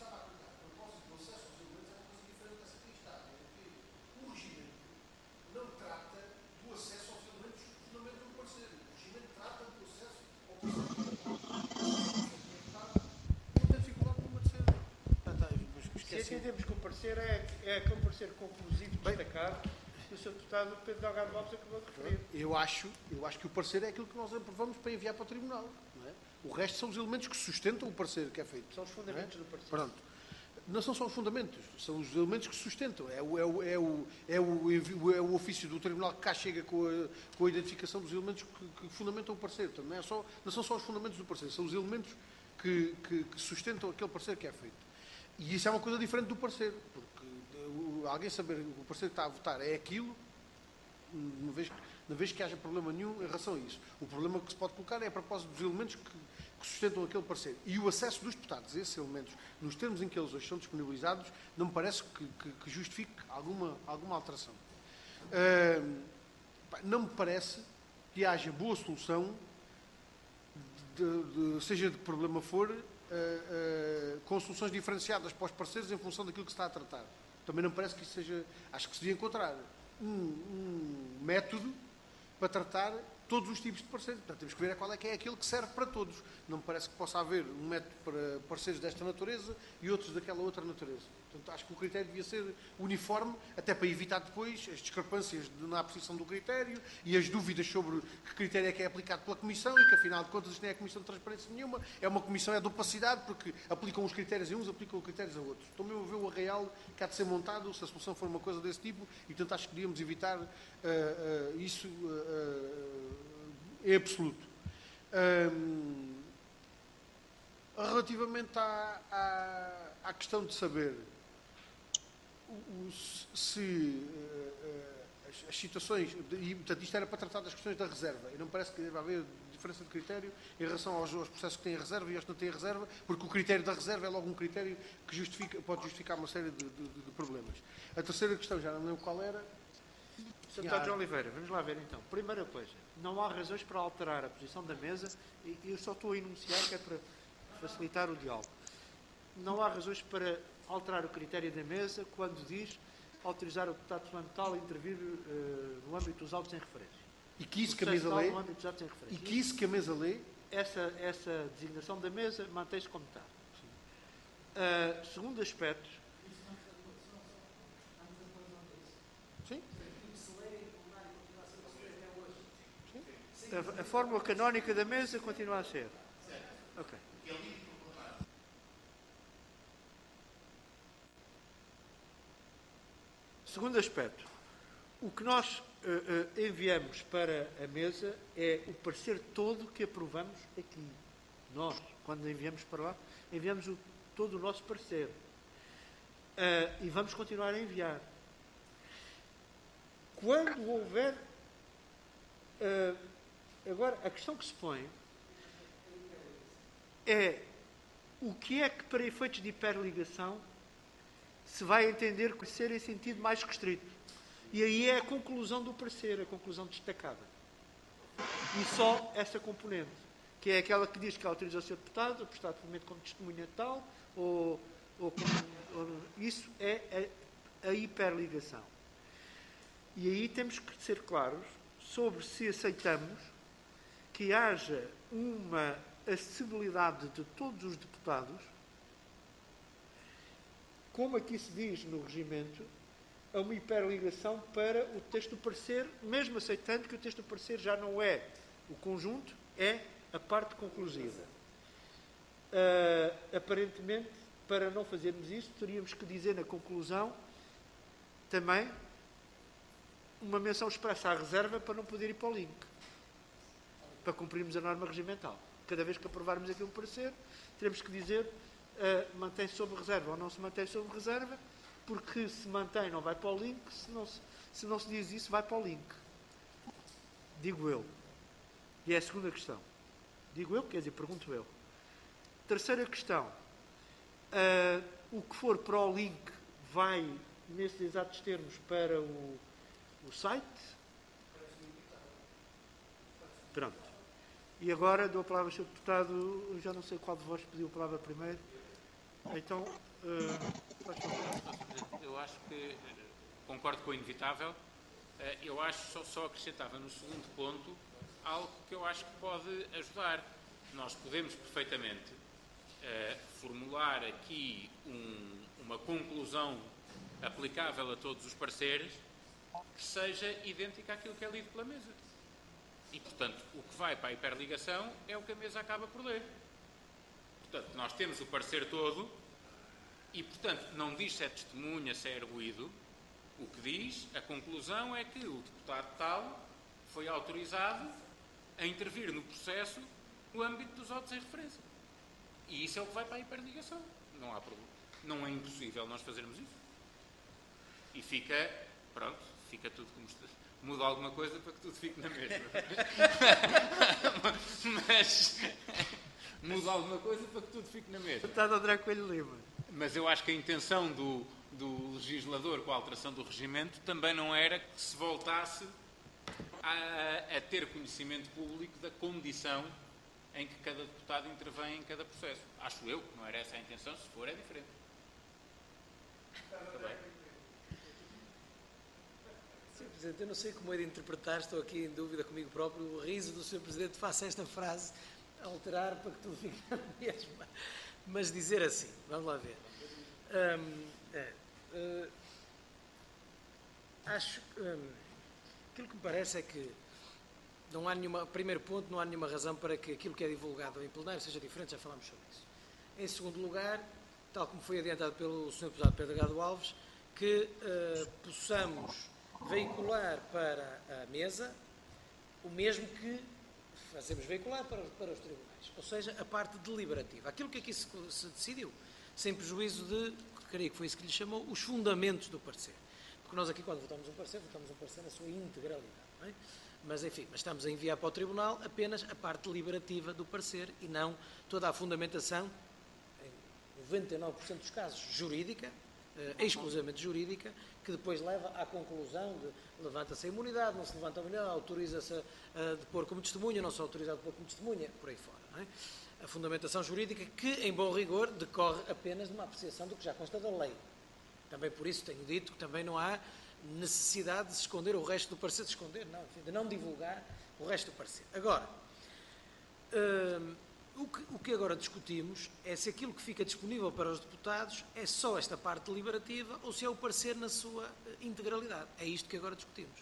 Se entendemos que o parecer é, é aquele parecer conclusivo, destacado, que o senhor Deputado Pedro Delgado Lopes acabou de referir. Eu acho, eu acho que o parecer é aquilo que nós aprovamos para enviar para o Tribunal. Não é? O resto são os elementos que sustentam o parecer que é feito. São os fundamentos não é? do parecer. Pronto. Não são só os fundamentos, são os elementos que sustentam. É o, é o, é o, é o, é o ofício do Tribunal que cá chega com a, com a identificação dos elementos que, que fundamentam o parecer. Portanto, não, é só, não são só os fundamentos do parecer, são os elementos que, que, que sustentam aquele parecer que é feito. E isso é uma coisa diferente do parecer, porque alguém saber que o parecer que está a votar é aquilo, uma vez, uma vez que haja problema nenhum em relação a isso. O problema que se pode colocar é a propósito dos elementos que, que sustentam aquele parecer. E o acesso dos deputados a esses elementos, nos termos em que eles hoje são disponibilizados, não me parece que, que, que justifique alguma, alguma alteração. Uh, não me parece que haja boa solução, de, de, seja de que problema for, Uh, uh, com soluções diferenciadas para os parceiros em função daquilo que se está a tratar. Também não parece que isso seja... Acho que se devia encontrar um, um método para tratar todos os tipos de parceiros. Portanto, temos que ver qual é que é aquele que serve para todos. Não me parece que possa haver um método para parceiros desta natureza e outros daquela outra natureza. Portanto, acho que o critério devia ser uniforme, até para evitar depois as discrepâncias na apreciação do critério e as dúvidas sobre que critério é que é aplicado pela Comissão e que, afinal de contas, isto não é a Comissão de Transparência nenhuma. É uma Comissão é de opacidade, porque aplicam os critérios a uns, aplicam os critérios a outros. Estou mesmo a ver o arraial que há de ser montado, se a solução for uma coisa desse tipo, e, portanto, acho que devíamos evitar uh, uh, isso uh, uh, em absoluto. Hum, relativamente à, à, à questão de saber o, o, se uh, as, as situações, e portanto isto era para tratar das questões da reserva, e não parece que deve haver diferença de critério em relação aos, aos processos que têm a reserva e aos que não têm a reserva, porque o critério da reserva é logo um critério que justifica, pode justificar uma série de, de, de problemas. A terceira questão, já não lembro qual era. senhor Deputado João Oliveira, vamos lá ver então. Primeira coisa, não há razões para alterar a posição da mesa, e eu só estou a enunciar que é para facilitar o diálogo. Não há razões para alterar o critério da mesa quando diz autorizar o deputado fundamental a intervir uh, no âmbito dos autos em referência. E que isso que a mesa lê, no âmbito dos autos em referência. e que isso que a mesa lê, essa, essa designação da mesa mantém-se como está. Uh, segundo aspecto, sim? A, a fórmula canónica da mesa continua a ser. Ok. Segundo aspecto, o que nós uh, uh, enviamos para a mesa é o parecer todo que aprovamos aqui. Nós, quando enviamos para lá, enviamos o, todo o nosso parecer. Uh, e vamos continuar a enviar. Quando houver... Uh, agora, a questão que se põe é o que é que, para efeitos de hiperligação, se vai entender que ser em sentido mais restrito. E aí é a conclusão do parecer, a conclusão destacada. E só essa componente, que é aquela que diz que autoriza o senhor deputado a prestar depoimento como testemunha tal, ou, ou, como, ou isso é a, a hiperligação. E aí temos que ser claros sobre se aceitamos que haja uma acessibilidade de todos os deputados, como aqui se diz no regimento, a uma hiperligação para o texto do parecer, mesmo aceitando que o texto do parecer já não é o conjunto, é a parte conclusiva. Uh, aparentemente, para não fazermos isso, teríamos que dizer na conclusão também uma menção expressa à reserva para não poder ir para o link, para cumprirmos a norma regimental. Cada vez que aprovarmos aqui um parecer, teremos que dizer uh, mantém-se sob reserva ou não se mantém sob reserva, porque se mantém não vai para o link, se não se, se não se diz isso, vai para o link. Digo eu. E é a segunda questão. Digo eu, quer dizer, pergunto eu. Terceira questão. Uh, o que for para o link vai, nesses exatos termos, para o, o site? Pronto. E agora dou a palavra ao senhor Deputado, já não sei qual de vós pediu a palavra primeiro. Então, uh, faz favor. Eu acho que, concordo com o inevitável, eu acho, só, só acrescentava no segundo ponto algo que eu acho que pode ajudar. Nós podemos perfeitamente uh, formular aqui um, uma conclusão aplicável a todos os pareceres que seja idêntica àquilo que é lido pela mesa. E, portanto, o que vai para a hiperligação é o que a mesa acaba por ler. Portanto, nós temos o parecer todo e, portanto, não diz se é testemunha, se é arguído. O que diz, a conclusão é que o deputado tal foi autorizado a intervir no processo no âmbito dos autos em referência. E isso é o que vai para a hiperligação. Não há problema. Não é impossível nós fazermos isso. E fica, pronto, fica tudo como está. Muda alguma coisa para que tudo fique na mesma. Mas muda alguma coisa para que tudo fique na mesma. Deputado André Coelho Lima. Mas eu acho que a intenção do, do legislador com a alteração do regimento também não era que se voltasse a, a ter conhecimento público da condição em que cada deputado intervém em cada processo. Acho eu que não era essa a intenção, se for é diferente. Está bem. senhor Presidente, eu não sei como é de interpretar, estou aqui em dúvida comigo próprio, o riso do senhor Presidente face a esta frase, alterar para que tudo fique na mesma. Mas dizer assim, vamos lá ver. Hum, é, uh, acho que um, aquilo que me parece é que não há nenhuma, primeiro ponto, não há nenhuma razão para que aquilo que é divulgado em plenário seja diferente, já falámos sobre isso. Em segundo lugar, tal como foi adiantado pelo senhor Deputado Pedro Gado Alves, que uh, possamos veicular para a mesa o mesmo que vai sermos veicular para, para os tribunais. Ou seja, a parte deliberativa. Aquilo que aqui se, se decidiu, sem prejuízo de, creio que foi isso que lhe chamou, os fundamentos do parecer. Porque nós aqui, quando votamos um parecer, votamos um parecer na sua integralidade. Não é? Mas, enfim, mas estamos a enviar para o tribunal apenas a parte deliberativa do parecer e não toda a fundamentação, em noventa e nove por cento dos casos, jurídica, eh, exclusivamente jurídica, que depois leva à conclusão de levanta-se a imunidade, não se levanta a imunidade, autoriza-se a, a depor como testemunha, não se autoriza a depor como testemunha, por aí fora. Não é? A fundamentação jurídica que, em bom rigor, decorre apenas de uma apreciação do que já consta da lei. Também por isso tenho dito que também não há necessidade de se esconder o resto do parecer, de esconder, não, enfim, de não divulgar o resto do parecer. Agora, hum, o, que, o que agora discutimos é se aquilo que fica disponível para os deputados é só esta parte deliberativa ou se é o parecer na sua integralidade. É isto que agora discutimos.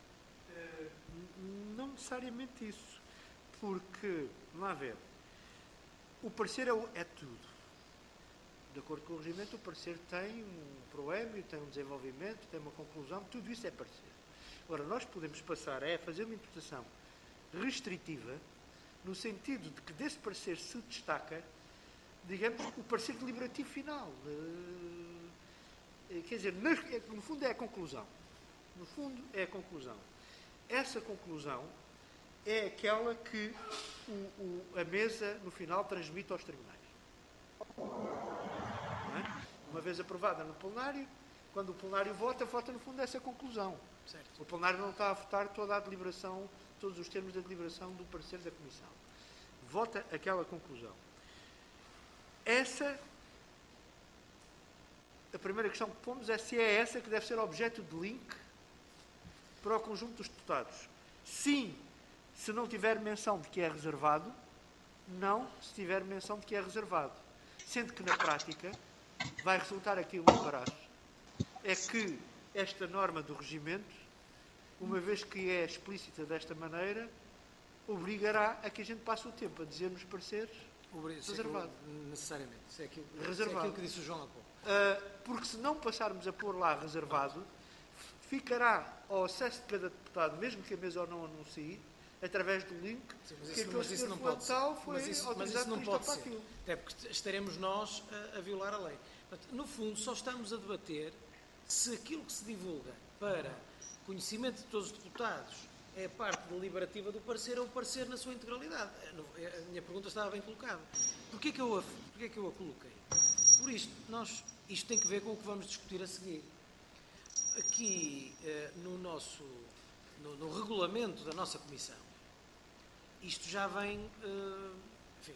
Não necessariamente isso, porque, vamos lá ver, o parecer é, o, é tudo. De acordo com o regimento, o parecer tem um proémio, tem um desenvolvimento, tem uma conclusão, tudo isso é parecer. Agora, nós podemos passar a fazer uma interpretação restritiva, no sentido de que desse parecer se destaca, digamos, o parecer deliberativo final. Quer dizer, no fundo é a conclusão. No fundo é a conclusão. Essa conclusão é aquela que o, o, a mesa, no final, transmite aos tribunais. Não é? Uma vez aprovada no plenário, quando o plenário vota, vota no fundo essa conclusão. Certo. O plenário não está a votar toda a deliberação, todos os termos da deliberação do parecer da Comissão. Vota aquela conclusão. Essa, a primeira questão que pomos é se é essa que deve ser objeto de link para o conjunto dos deputados. Sim, se não tiver menção de que é reservado, não se tiver menção de que é reservado. Sendo que, na prática, vai resultar aqui um embaraço. É que esta norma do regimento, uma vez que é explícita desta maneira, obrigará a que a gente passe o tempo a dizer-nos pareceres reservado. Necessariamente. Isso é aquilo, reservado. Isso é aquilo que disse o João há pouco. Uh, porque se não passarmos a pôr lá reservado, ficará ao acesso de cada deputado, mesmo que a mesa ou não anuncie, através do link, Sim, mas que isso, mas isso não pode ser. foi Mas isso, mas isso não pode ser. Até porque estaremos nós a, a violar a lei. Portanto, no fundo, só estamos a debater se aquilo que se divulga para conhecimento de todos os deputados é a parte deliberativa do parecer ou o parecer na sua integralidade. A minha pergunta estava bem colocada. Porquê que eu a, porquê que eu a coloquei? Por isto, nós, isto tem que ver com o que vamos discutir a seguir. Aqui, eh, no nosso, no, no regulamento da nossa comissão, isto já vem, eh, enfim,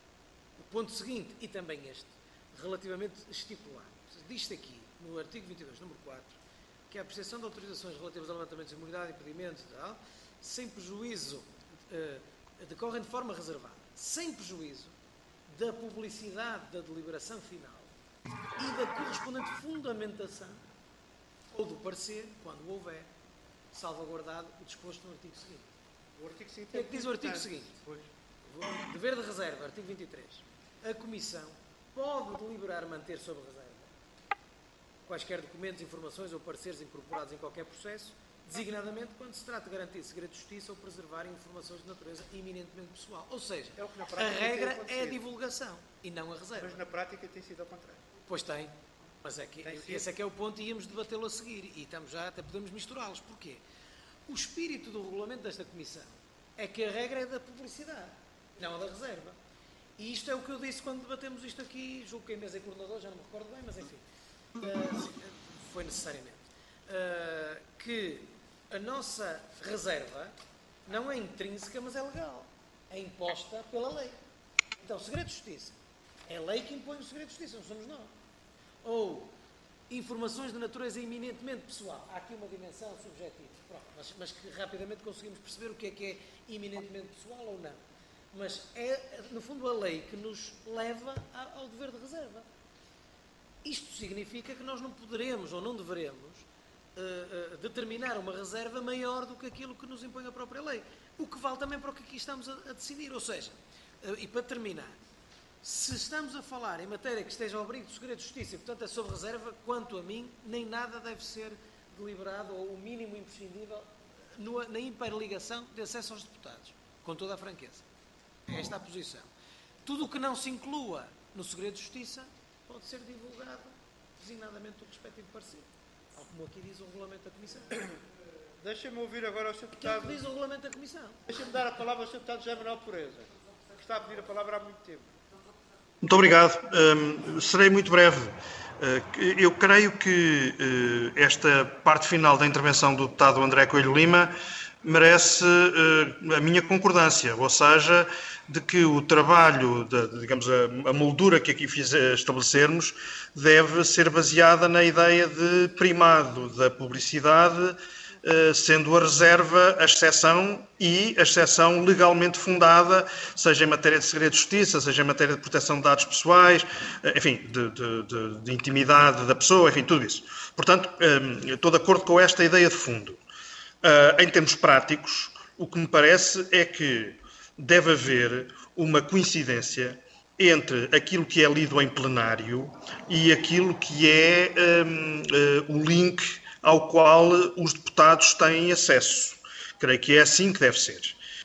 o ponto seguinte, e também este, relativamente estipulado. Diz-se aqui, no artigo vinte e dois, número quatro, que a apreciação de autorizações relativas a levantamentos de imunidade, impedimentos e tal, sem prejuízo, eh, decorrem de forma reservada, sem prejuízo da publicidade da deliberação final e da correspondente fundamentação ou do parecer, quando houver, salvaguardado o disposto no artigo seguinte. O artigo seguinte O que é que diz o artigo seguinte? Pois. Dever de reserva, artigo vinte e três. A Comissão pode deliberar manter sob reserva quaisquer documentos, informações ou pareceres incorporados em qualquer processo, designadamente quando se trata de garantir segredo de justiça ou preservar informações de natureza eminentemente pessoal. Ou seja, É o que na a prática tem regra é a acontecido. divulgação e não a reserva. Mas na prática tem sido ao contrário. Pois tem. Mas é que Tem sido. esse é que é o ponto e íamos debatê-lo a seguir. E estamos já, até podemos misturá-los. Porquê? O espírito do regulamento desta Comissão é que a regra é da publicidade, não a da reserva. E isto é o que eu disse quando debatemos isto aqui, julgo que em mesa e coordenador, já não me recordo bem, mas enfim, uh, foi necessariamente. Uh, que a nossa reserva não é intrínseca, mas é legal. É imposta pela lei. Então, segredo de justiça. É a lei que impõe o segredo de justiça, não somos nós. Ou informações de natureza eminentemente pessoal. Há aqui uma dimensão subjetiva. Pronto, mas, mas que rapidamente conseguimos perceber o que é que é eminentemente pessoal ou não. Mas é, no fundo, a lei que nos leva ao dever de reserva. Isto significa que nós não poderemos ou não deveremos uh, uh, determinar uma reserva maior do que aquilo que nos impõe a própria lei. O que vale também para o que aqui estamos a, a decidir. Ou seja, uh, e para terminar, se estamos a falar em matéria que esteja ao abrigo do segredo de justiça e, portanto, é sob reserva, quanto a mim, nem nada deve ser deliberado ou o mínimo imprescindível no, na interligação de acesso aos deputados. com toda a franqueza. É esta a posição. Tudo o que não se inclua no segredo de justiça pode ser divulgado designadamente do respectivo parecer, tal como aqui diz o regulamento da Comissão. Deixa-me ouvir agora o senhor Que é o Deputado. que diz o regulamento da Comissão. Deixa-me dar a palavra ao senhor Deputado José Manuel Pureza, que está a pedir a palavra há muito tempo. Muito obrigado. Um, serei muito breve. Uh, eu creio que uh, esta parte final da intervenção do deputado André Coelho Lima merece uh, a minha concordância, ou seja, de que o trabalho, de, digamos, a, a moldura que aqui fiz, estabelecermos deve ser baseada na ideia de primado da publicidade, sendo a reserva a exceção e a exceção legalmente fundada, seja em matéria de segredo de justiça, seja em matéria de proteção de dados pessoais, enfim, de, de, de, de intimidade da pessoa, enfim, tudo isso. Portanto, estou de acordo com esta ideia de fundo. Em termos práticos, o que me parece é que deve haver uma coincidência entre aquilo que é lido em plenário e aquilo que é um, uh, o link ao qual os deputados têm acesso. Creio que é assim que deve ser.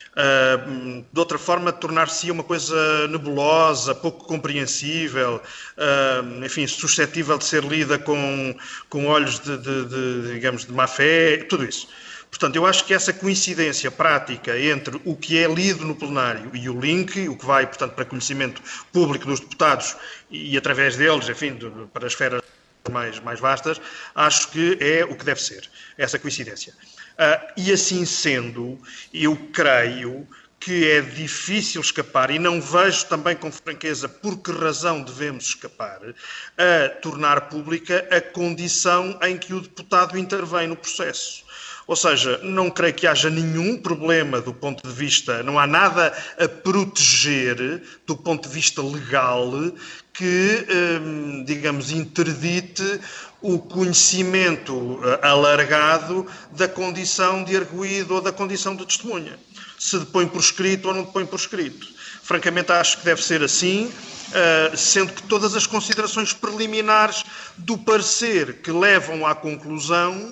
Uh, de outra forma, tornar-se uma coisa nebulosa, pouco compreensível, uh, enfim, suscetível de ser lida com, com olhos de, de, de, digamos, de má fé, tudo isso. Portanto, eu acho que essa coincidência prática entre o que é lido no plenário e o link, o que vai, portanto, para conhecimento público dos deputados e, e através deles, enfim, de, para as esferas mais, mais vastas, acho que é o que deve ser, essa coincidência. Uh, e assim sendo, eu creio que é difícil escapar, e não vejo também com franqueza por que razão devemos escapar, a tornar pública a condição em que o deputado intervém no processo. Ou seja, não creio que haja nenhum problema do ponto de vista, não há nada a proteger do ponto de vista legal que, digamos, interdite o conhecimento alargado da condição de arguido ou da condição de testemunha. Se depõe por escrito ou não depõe por escrito. Francamente, acho que deve ser assim, sendo que todas as considerações preliminares do parecer que levam à conclusão,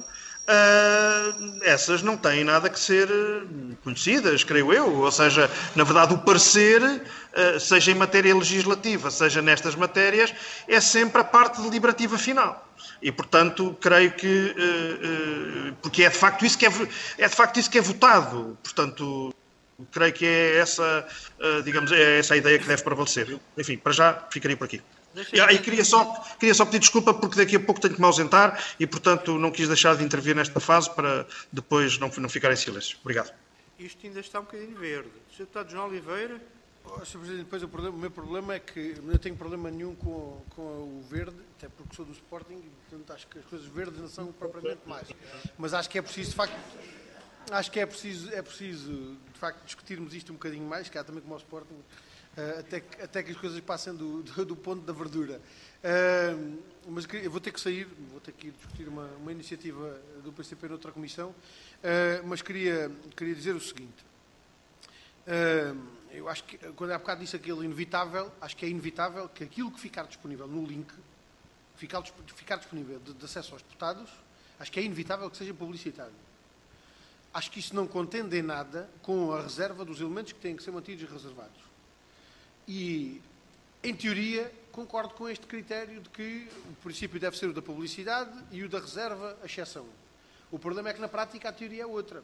Uh, essas não têm nada que ser conhecidas, creio eu. Ou seja, na verdade, o parecer, uh, seja em matéria legislativa, seja nestas matérias, é sempre a parte deliberativa final. E, portanto, creio que... Uh, uh, porque é de facto isso que é, é, de facto isso que é votado. Portanto, creio que é essa, uh, digamos, é essa a ideia que deve prevalecer. Enfim, para já, ficaria por aqui. E ah, queria só, queria só pedir desculpa porque daqui a pouco tenho que me ausentar e, portanto, não quis deixar de intervir nesta fase para depois não, não ficar em silêncio. Obrigado. Isto ainda está um bocadinho verde. senhor Deputado João Oliveira. Oh, senhor Presidente, depois o, problema, o meu problema é que não tenho problema nenhum com, com o verde, até porque sou do Sporting e, portanto, acho que as coisas verdes não são propriamente mais. Mas acho que é preciso, de facto, acho que é preciso, é preciso, de facto, discutirmos isto um bocadinho mais, que há também como ao Sporting, Uh, até, que, até que as coisas passem do, do, do ponto da verdura. Uh, mas eu vou ter que sair, vou ter que ir discutir uma, uma iniciativa do P C P noutra comissão, uh, mas queria, queria dizer o seguinte. Uh, eu acho que, quando há bocado disse aquilo inevitável, acho que é inevitável que aquilo que ficar disponível no link, ficar, ficar disponível de, de acesso aos deputados, acho que é inevitável que seja publicitário. Acho que isso não contende em nada com a reserva dos elementos que têm que ser mantidos reservados. E, em teoria, concordo com este critério de que o princípio deve ser o da publicidade e o da reserva, a exceção. O problema é que, na prática, a teoria é outra.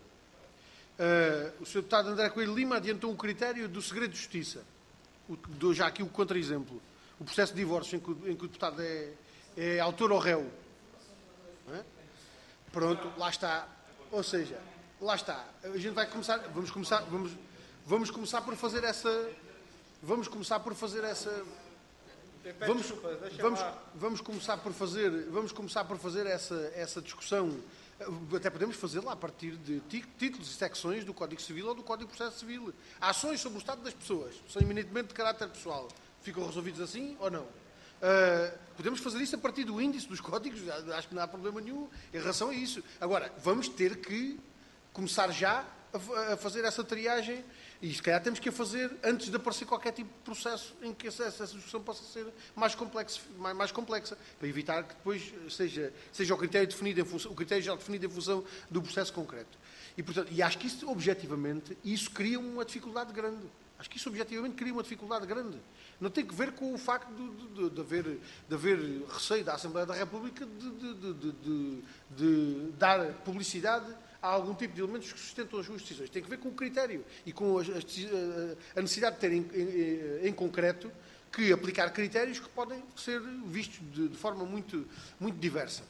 Uh, o senhor deputado André Coelho Lima adiantou um critério do segredo de justiça. O, dou já aqui o contra-exemplo. O processo de divórcio em que, em que o deputado é, é autor ou réu. É? Pronto, lá está. Ou seja, lá está. A gente vai começar, vamos começar, vamos, vamos começar por fazer essa... Vamos começar por fazer essa. Vamos, vamos, vamos começar por fazer, vamos começar por fazer essa, essa discussão. Até podemos fazê-la a partir de títulos e secções do Código Civil ou do Código de Processo Civil. Ações sobre o estado das pessoas são eminentemente de caráter pessoal. Ficam resolvidos assim ou não? Uh, podemos fazer isso a partir do índice dos códigos. Acho que não há problema nenhum em relação a isso. Agora, vamos ter que começar já a, a fazer essa triagem. E se calhar temos que a fazer antes de aparecer qualquer tipo de processo em que essa, essa discussão possa ser mais, complexo, mais, mais complexa, para evitar que depois seja, seja o critério definido em função, o critério já definido em função do processo concreto. E, portanto, e acho que isso, objetivamente, isso cria uma dificuldade grande. Acho que isso, objetivamente, cria uma dificuldade grande. Não tem que ver com o facto de, de, de, haver, de haver receio da Assembleia da República de, de, de, de, de, de dar publicidade a algum tipo de elementos que sustentam as suas decisões. Tem que ver com o critério e com a, a necessidade de ter, em, em, em concreto, que aplicar critérios que podem ser vistos de, de forma muito, muito diversa.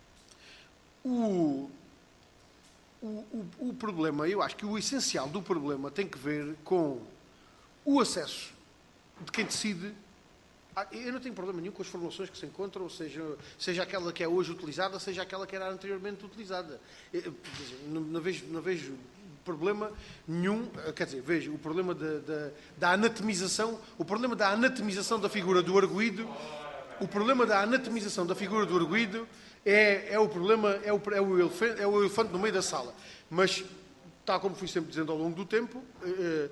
O... O, o, o problema, eu acho que o essencial do problema tem que ver com o acesso de quem decide. Eu não tenho problema nenhum com as formulações que se encontram, seja, seja aquela que é hoje utilizada, seja aquela que era anteriormente utilizada. Eu, não, não, vejo, não vejo problema nenhum, quer dizer, vejo o problema da, da, da anatomização, o problema da anatomização da figura do arguido, o problema da anatomização da figura do arguido É, é o problema, é o, é, o elefante, é o elefante no meio da sala. Mas, tal como fui sempre dizendo ao longo do tempo, eh,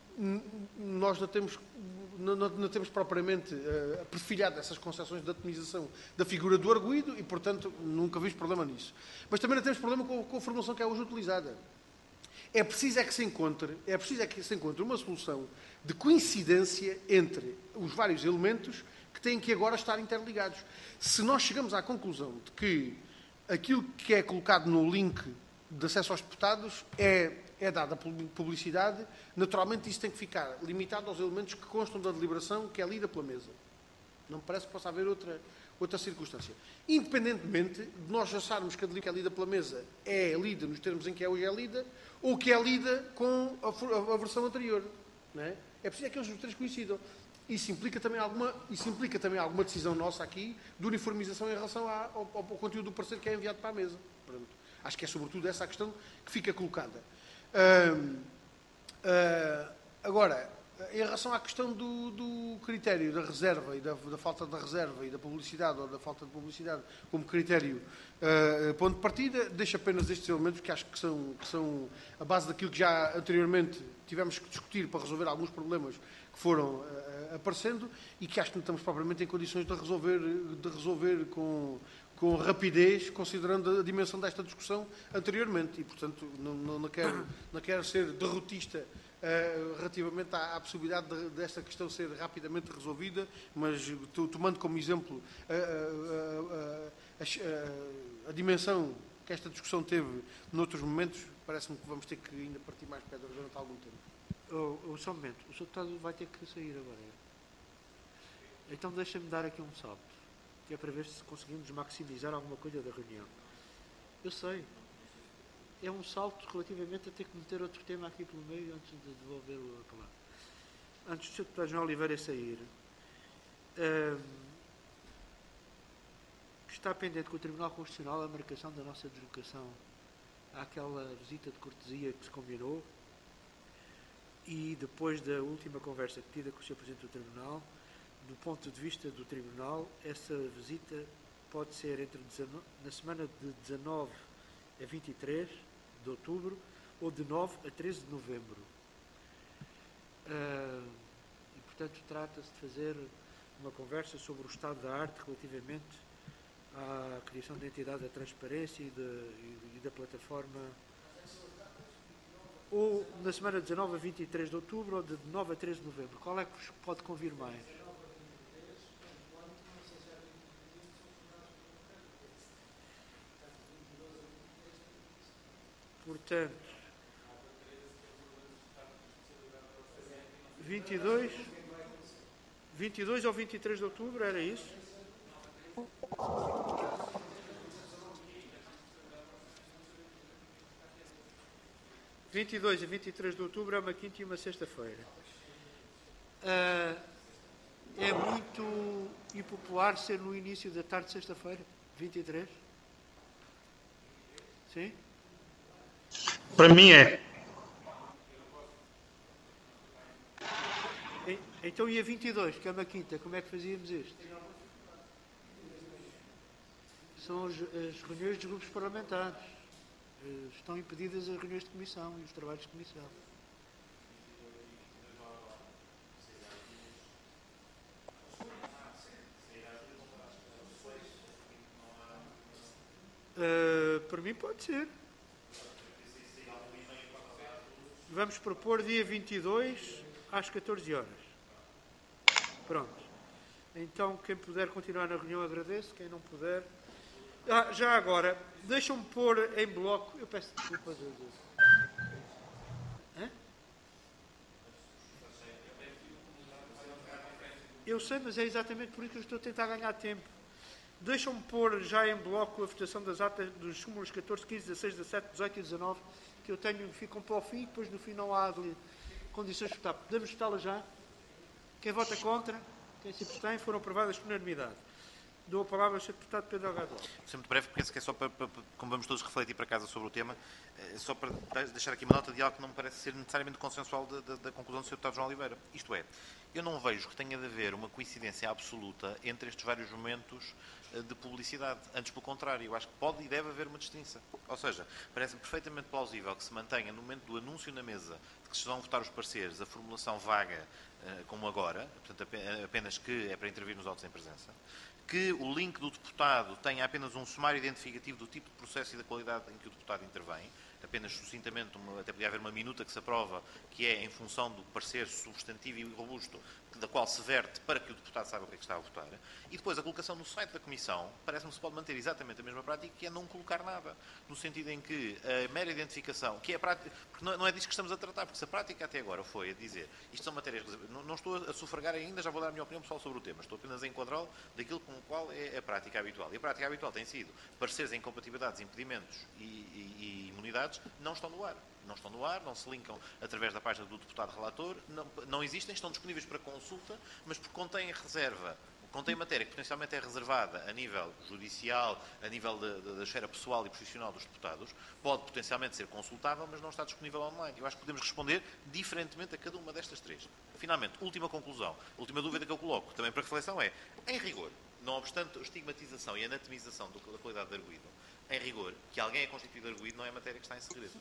nós não temos, não, não temos propriamente eh, perfilhado essas concepções de atomização da figura do arguido e, portanto, nunca vejo problema nisso. Mas também não temos problema com, com a formulação que é hoje utilizada. É preciso é que se encontre, é preciso é que se encontre uma solução de coincidência entre os vários elementos que têm que agora estar interligados. Se nós chegamos à conclusão de que aquilo que é colocado no link de acesso aos deputados é, é dada publicidade, naturalmente isso tem que ficar limitado aos elementos que constam da deliberação que é lida pela mesa. Não me parece que possa haver outra, outra circunstância. Independentemente de nós acharmos que a deliberação que é lida pela mesa é lida nos termos em que é hoje é lida, ou que é lida com a, a, a versão anterior. Não é? É preciso é que os três coincidam. Isso implica também alguma, isso implica também alguma decisão nossa aqui de uniformização em relação ao, ao, ao conteúdo do parecer que é enviado para a mesa. Pronto. Acho que é sobretudo essa a questão que fica colocada. Uh, uh, agora, em relação à questão do, do critério da reserva e da, da falta da reserva e da publicidade ou da falta de publicidade como critério uh, ponto de partida, deixo apenas estes elementos que acho que são, que são a base daquilo que já anteriormente tivemos que discutir para resolver alguns problemas que foram uh, aparecendo e que acho que não estamos propriamente em condições de resolver, de resolver com, com rapidez, considerando a dimensão desta discussão anteriormente. E, portanto, não, não, não, quero, não quero ser derrotista uh, relativamente à, à possibilidade de, desta questão ser rapidamente resolvida, mas tomando como exemplo uh, uh, uh, uh, a, a dimensão que esta discussão teve noutros momentos, parece-me que vamos ter que ainda partir mais pedras durante algum tempo. Oh, oh, só um momento, o senhor deputado vai ter que sair agora. Então deixa-me dar aqui um salto, que é para ver se conseguimos maximizar alguma coisa da reunião. Eu sei, é um salto relativamente a ter que meter outro tema aqui pelo meio antes de devolver a palavra. Antes do senhor deputado João Oliveira sair, um, está pendente com o Tribunal Constitucional a marcação da nossa deslocação àquela visita de cortesia que se combinou. E depois da última conversa tida com o senhor Presidente do Tribunal, do ponto de vista do Tribunal, essa visita pode ser entre dezanove, na semana de dezanove a vinte e três de outubro ou de nove a treze de novembro. Uh, e, portanto, trata-se de fazer uma conversa sobre o estado da arte relativamente à criação da entidade da transparência e, de, e, e da plataforma. Ou na semana de dezanove a vinte e três de outubro ou de nove a treze de novembro. Qual é que vos pode convir mais? Portanto, vinte e dois, vinte e dois ou vinte e três de outubro, era isso? vinte e dois a vinte e três de outubro é uma quinta e uma sexta-feira. Uh, é muito impopular ser no início da tarde de sexta-feira, vinte e três? Sim? Para mim é. Então e a vinte e dois, que é uma quinta, como é que fazíamos isto? São as, as reuniões dos grupos parlamentares. Estão impedidas as reuniões de comissão e os trabalhos de comissão. Uh, para mim pode ser. Vamos propor dia vinte e dois às catorze horas. Pronto. Então, quem puder continuar na reunião, agradeço. Quem não puder... Ah, já agora, deixam-me pôr em bloco... Eu peço desculpa. Hã? Eu sei, mas é exatamente por isso que eu estou a tentar ganhar tempo. Deixam-me pôr já em bloco a votação das atas dos súmulos catorze, quinze, dezasseis, dezassete, dezoito e dezanove, que eu tenho, ficam para o fim, e depois no fim não há condições de votar. Podemos votá-las já? Quem vota contra? Quem se abstém? Foram aprovadas por unanimidade. Dou a palavra ao senhor Deputado Pedro Delgado Alves. Vou ser muito breve, porque penso que é só para, para, como vamos todos refletir para casa sobre o tema, é só para deixar aqui uma nota de algo que não me parece ser necessariamente consensual da, da, da conclusão do senhor Deputado João Oliveira. Isto é, eu não vejo que tenha de haver uma coincidência absoluta entre estes vários momentos de publicidade. Antes, pelo contrário, eu acho que pode e deve haver uma distinção. Ou seja, parece-me perfeitamente plausível que se mantenha, no momento do anúncio na mesa de que se vão votar os pareceres, a formulação vaga, como agora, portanto, apenas que é para intervir nos autos em presença, que o link do deputado tenha apenas um sumário identificativo do tipo de processo e da qualidade em que o deputado intervém, apenas sucintamente, uma, até podia haver uma minuta que se aprova, que é em função do parecer substantivo e robusto, da qual se verte para que o deputado saiba o que é que está a votar. E depois a colocação no site da Comissão, parece-me que se pode manter exatamente a mesma prática, que é não colocar nada, no sentido em que a mera identificação, que é a prática, porque não é disso que estamos a tratar, porque se a prática até agora foi a dizer, isto são matérias, não, não estou a sufragar ainda, já vou dar a minha opinião pessoal sobre o tema, estou apenas a enquadrá-lo daquilo com o qual é a prática habitual. E a prática habitual tem sido pareceres em incompatibilidades, impedimentos e, e, e imunidades, não estão no ar. Não estão no ar, não se linkam através da página do deputado relator, não, não existem, estão disponíveis para consulta, mas porque contêm reserva, contém matéria que potencialmente é reservada a nível judicial, a nível da esfera pessoal e profissional dos deputados, pode potencialmente ser consultável, mas não está disponível online. Eu acho que podemos responder diferentemente a cada uma destas três. Finalmente, última conclusão, última dúvida que eu coloco, também para reflexão é, em rigor, não obstante a estigmatização e a anatomização da qualidade de arguido, em rigor, que alguém é constituído de arguido não é matéria que está em segredo.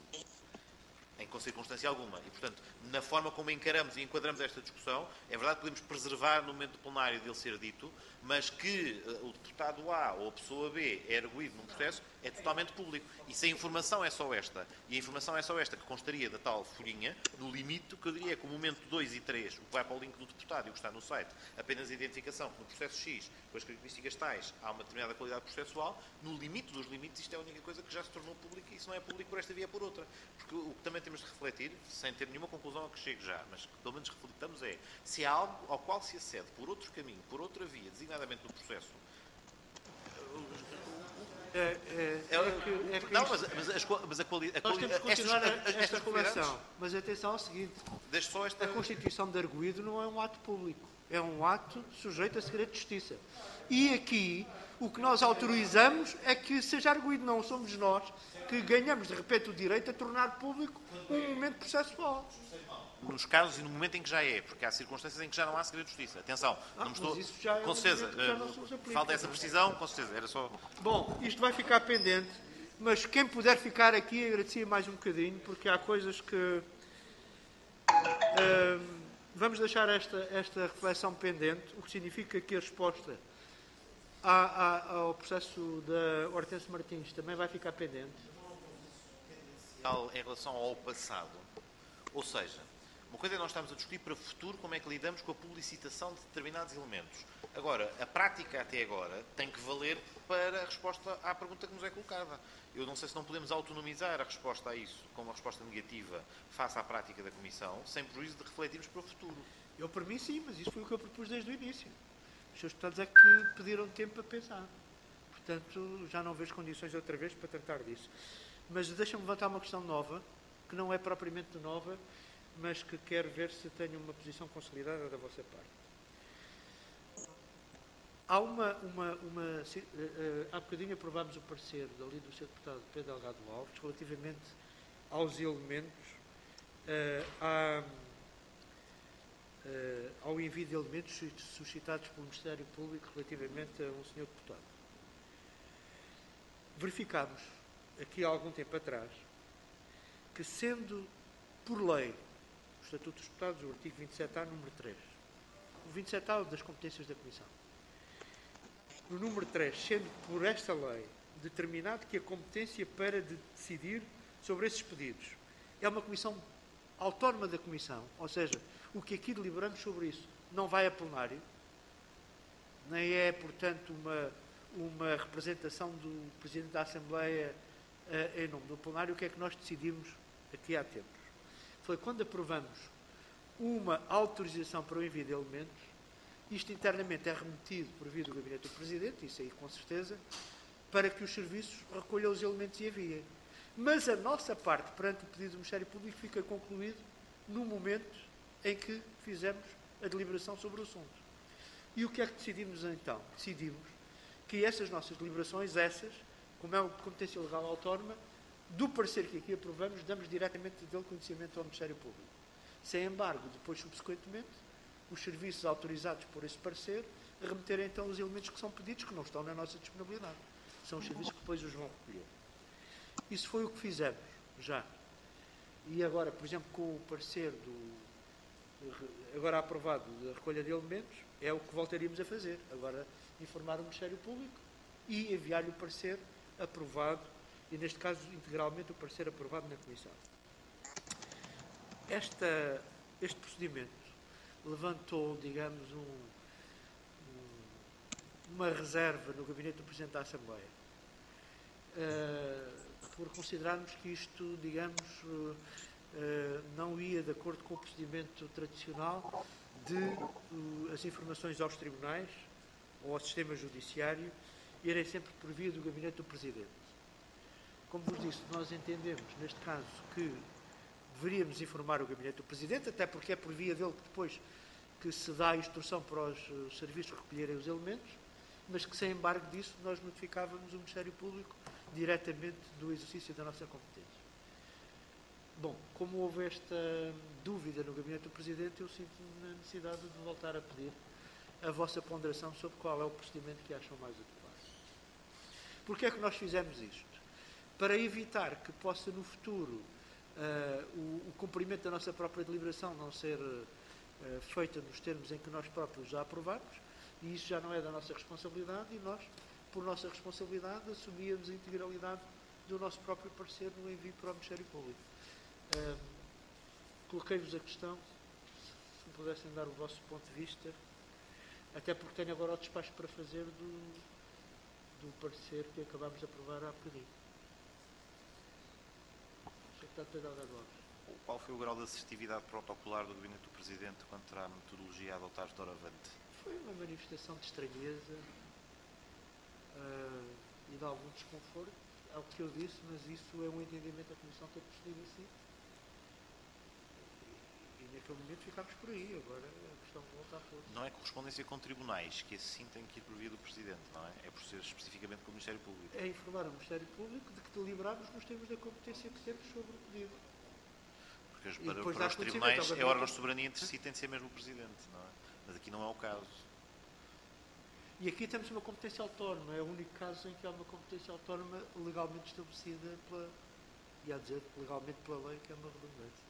Em circunstância alguma. E, portanto, na forma como encaramos e enquadramos esta discussão, é verdade que podemos preservar no momento plenário dele ser dito, mas que uh, o deputado A ou a pessoa B é arguído num processo, é totalmente público. E se a informação é só esta, e a informação é só esta que constaria da tal folhinha, no limite, o que eu diria é que o momento dois e três, o que vai para o link do deputado e o que está no site, apenas a identificação, que no processo X, com as características tais, há uma determinada qualidade processual, no limite dos limites, isto é a única coisa que já se tornou pública e isso não é público por esta via por outra. Porque o que também temos de refletir, sem ter nenhuma conclusão a que chegue já, mas que pelo menos refletamos é, se há algo ao qual se acede por outro caminho, por outra via, designadamente no processo. É, é, é que, é que não, isto, mas, mas, as, mas a qualidade... nós temos que continuar estas, esta estas relação. Mas atenção ao seguinte, deixe só esta... a constituição de arguido não é um ato público, é um ato sujeito a segredo de justiça. E aqui, o que nós autorizamos é que seja arguido, não somos nós que ganhamos de repente o direito a tornar público um momento processual. Nos casos e no momento em que já é, porque há circunstâncias em que já não há segredo de justiça. Atenção, ah, não me estou... Isso já é com um certeza, já não se aplica, falta essa precisão, com certeza, era só... Bom, isto vai ficar pendente, mas quem puder ficar aqui, agradecia mais um bocadinho, porque há coisas que... Uh, vamos deixar esta, esta reflexão pendente, o que significa que a resposta à, à, ao processo da Hortência Martins também vai ficar pendente. Em relação ao passado, ou seja, uma coisa é nós estamos a discutir para o futuro como é que lidamos com a publicitação de determinados elementos. Agora, a prática até agora tem que valer para a resposta à pergunta que nos é colocada. Eu não sei se não podemos autonomizar a resposta a isso como uma resposta negativa face à prática da Comissão, sem prejuízo de refletirmos para o futuro. Eu, por mim, sim, mas isso foi o que eu propus desde o início. Os seus deputados é que pediram tempo para pensar. Portanto, já não vejo condições outra vez para tratar disso. Mas deixa-me levantar uma questão nova, que não é propriamente nova, mas que quero ver se tenho uma posição consolidada da vossa parte. Há uma... uma, uma uh, uh, há bocadinho aprovámos o parecer dali do senhor Deputado Pedro Delgado Alves relativamente aos elementos, uh, à, uh, ao envio de elementos suscitados pelo Ministério Público relativamente a um senhor Deputado. Verificámos aqui há algum tempo atrás, que sendo por lei o Estatuto dos Deputados, o artigo vinte e sete A, número três, o vinte e sete A das competências da Comissão, no número três, sendo por esta lei determinado que a competência para de decidir sobre esses pedidos é uma Comissão autónoma da Comissão, ou seja, o que aqui deliberamos sobre isso não vai a plenário, nem é, portanto, uma, uma representação do Presidente da Assembleia uh, em nome do plenário. O que é que nós decidimos aqui há tempos? Foi quando aprovamos uma autorização para o envio de elementos, isto internamente é remetido por via do Gabinete do Presidente, isso aí com certeza, para que os serviços recolham os elementos e enviem. Mas a nossa parte, perante o pedido do Ministério Público, fica concluído no momento em que fizemos a deliberação sobre o assunto. E o que é que decidimos então? Decidimos que essas nossas deliberações, essas, como é uma competência legal autónoma, do parecer que aqui aprovamos, damos diretamente dele conhecimento ao Ministério Público. Sem embargo, depois, subsequentemente, os serviços autorizados por esse parecer remeterem então os elementos que são pedidos, que não estão na nossa disponibilidade. São os serviços que depois os vão recolher. Isso foi o que fizemos, já. E agora, por exemplo, com o parecer do, agora aprovado da recolha de elementos, é o que voltaríamos a fazer. Agora, informar o Ministério Público e enviar-lhe o parecer aprovado, e neste caso, integralmente, o parecer aprovado na Comissão. Esta, este procedimento levantou, digamos, um, um, uma reserva no Gabinete do Presidente da Assembleia, uh, por considerarmos que isto, digamos, uh, uh, não ia de acordo com o procedimento tradicional de uh, as informações aos tribunais ou ao sistema judiciário irem sempre por via do Gabinete do Presidente. Como vos disse, nós entendemos, neste caso, que deveríamos informar o Gabinete do Presidente, até porque é por via dele que depois que se dá a instrução para os uh, serviços recolherem os elementos, mas que, sem embargo disso, nós notificávamos o Ministério Público diretamente do exercício da nossa competência. Bom, como houve esta dúvida no Gabinete do Presidente, eu sinto-me na necessidade de voltar a pedir a vossa ponderação sobre qual é o procedimento que acham mais adequado. Porquê é que nós fizemos isto? Para evitar que possa, no futuro, Uh, o, o cumprimento da nossa própria deliberação não ser uh, feita nos termos em que nós próprios já aprovamos, e isso já não é da nossa responsabilidade, e nós, por nossa responsabilidade, assumíamos a integralidade do nosso próprio parecer no envio para o Ministério Público. Uh, Coloquei-vos a questão, se me pudessem dar o vosso ponto de vista, até porque tenho agora o despacho para fazer do, do parecer que acabámos de aprovar há bocadinho. Qual foi o grau de assertividade protocolar do Gabinete do Presidente quanto à metodologia a adotar doravante? Foi uma manifestação de estranheza uh, e de algum desconforto, ao que eu disse, mas isso é um entendimento da Comissão ter procedido assim. E, e naquele momento ficámos por aí. Agora a questão volta a pôr. Não é correspondência com tribunais, que assim tem que ir por via do Presidente, não é? É por ser especificamente com o Ministério Público. É informar o Ministério Público de que deliberamos nos termos da competência que temos sobre o pedido. Porque os, para, para os tribunais é órgãos de soberania entre si, tem de ser mesmo o Presidente, não é? Mas aqui não é o caso. E aqui temos uma competência autónoma, é o único caso em que há uma competência autónoma legalmente estabelecida pela, e a dizer legalmente pela lei, que é uma redundância.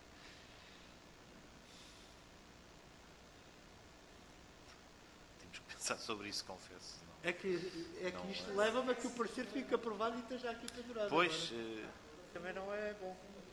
Temos que pensar sobre isso, confesso. Não. É que, é que não, isto é... leva-me a que o parecer fique aprovado e esteja aqui pendurado. Pois. Uh... Também não é bom.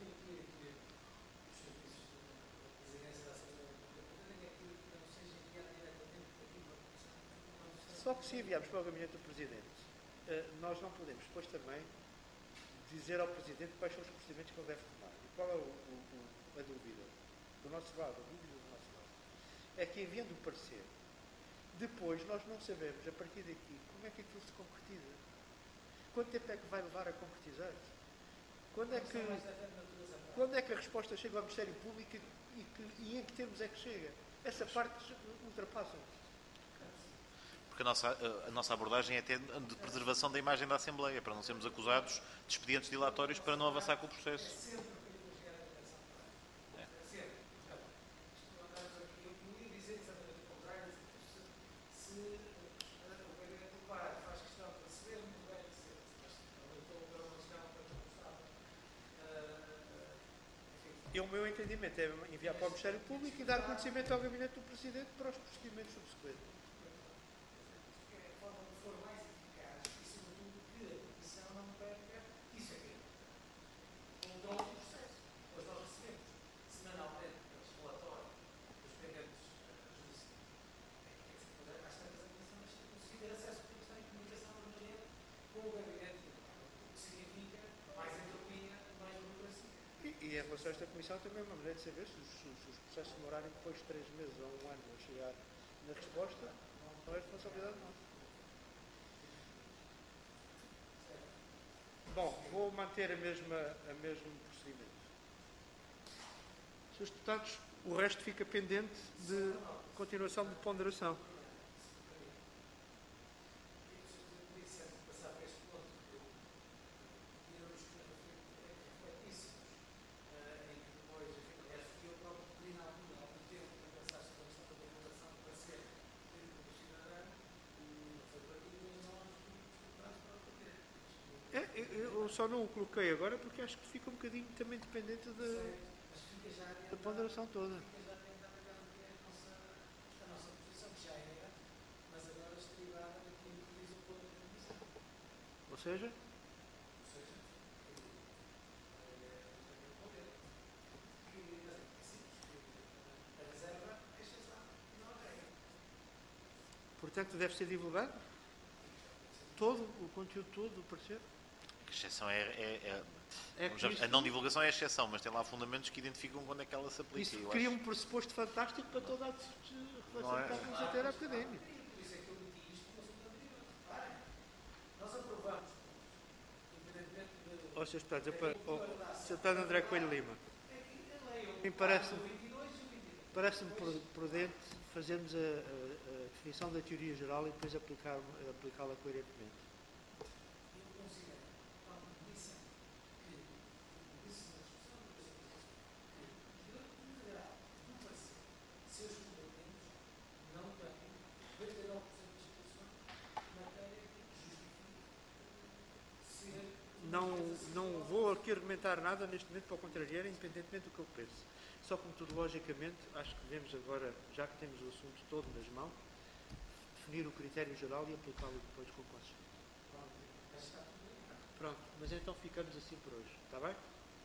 Só que se enviarmos para o Gabinete do Presidente, nós não podemos depois também dizer ao Presidente quais são os procedimentos que ele deve tomar. E qual é o, o, o, a dúvida? Do nosso lado, a dúvida do nosso lado. É que, enviando o parecer, depois nós não sabemos, a partir daqui, como é que aquilo se concretiza. Quanto tempo é que vai levar a concretizar-se? Quando é que, quando é que a resposta chega ao Ministério Público e, que, e em que termos é que chega? Essa parte ultrapassa-nos. Porque a nossa, a nossa abordagem é até de preservação da imagem da Assembleia, para não sermos acusados de expedientes dilatórios para não avançar com o processo. É. E o meu entendimento é enviar para o Ministério Público e dar conhecimento ao Gabinete do Presidente para os procedimentos subsequentes. Controla o processo. Depois nós recebemos, semanalmente, relação a esta comissão também é uma maneira de saber se os, se os processos demorarem depois de três meses ou um ano a chegar na resposta, não é responsabilidade nossa. Bom, vou manter a mesma, a mesmo procedimento. senhores Deputados, o resto fica pendente de continuação de ponderação. É, eu só não o coloquei agora porque acho que fica um bocadinho também dependente da, da ponderação toda. Ou seja? Portanto, deve ser divulgado todo, o conteúdo todo do parecer. A exceção é, é, é, É que isto- a não divulgação é a exceção, mas tem lá fundamentos que identificam quando é que ela se aplica. Isso Eu cria acho- um pressuposto fantástico para toda a reflexão Não é? que estávamos a ter académica. Ó, senhores Deputados, eu pa- ó, senhor Deputado André Coelho Lima, me parece-me parece prudente fazermos a, a- a definição da teoria geral e depois aplicar- aplicá-la coerentemente. Não, não vou aqui argumentar nada neste momento para o contrariar, independentemente do que eu penso. Só que, metodologicamente, acho que devemos agora, já que temos o assunto todo nas mãos, definir o critério geral e aplicá-lo depois com consciência. Pronto, mas então ficamos assim por hoje, está bem?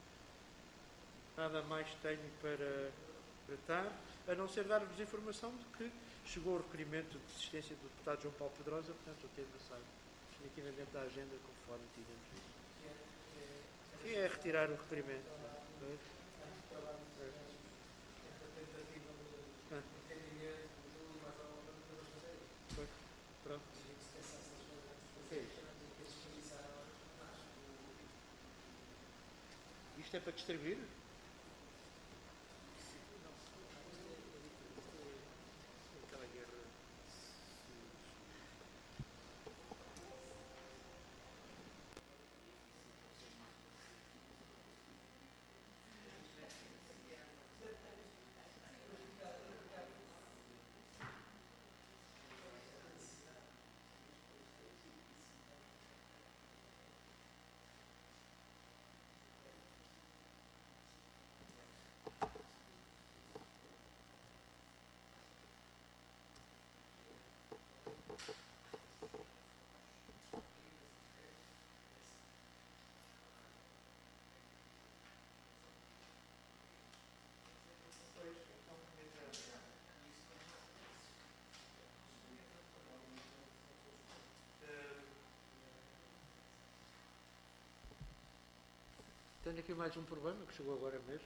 Nada mais tenho para tratar, a não ser dar-vos informação de que chegou o requerimento de desistência do deputado João Paulo Pedrosa, portanto o tema sai definitivamente da agenda conforme tivemos visto. Que é retirar o requerimento. Não é? Ah. Pois, pronto. O que é isto? Isto é para distribuir? Aquela guerra. Tenho aqui mais um problema que chegou agora mesmo.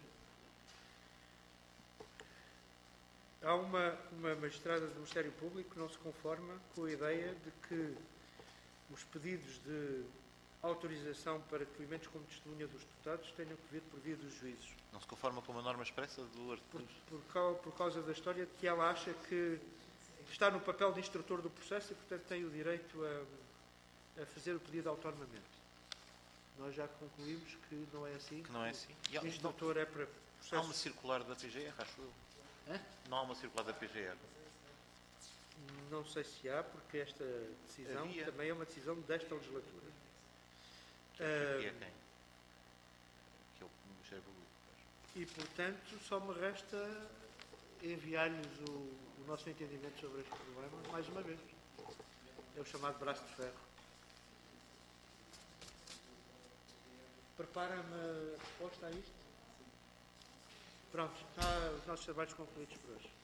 Há uma, uma magistrada do Ministério Público que não se conforma com a ideia de que os pedidos de autorização para depoimentos como testemunha dos deputados tenham que vir por via dos juízes. Não se conforma com uma norma expressa do Por, artigo? por, cau- por causa da história de que ela acha que está no papel de instrutor do processo e, portanto, tem o direito a, a fazer o pedido autonomamente. Nós já concluímos que não é assim. Que não é assim. E há- O instrutor é para Há processos... uma circular da P G R, acho eu. Hã? Não há uma circular da P G R. Não sei se há, porque esta decisão Havia. também é uma decisão desta legislatura. Que Ah, é quem? Que é o Ministério Público. E, portanto, só me resta enviar-lhes o, o nosso entendimento sobre este problema, mais uma vez. É o chamado braço de ferro. Prepara-me a resposta a isto? Pronto, está os nossos trabalhos concluídos por hoje.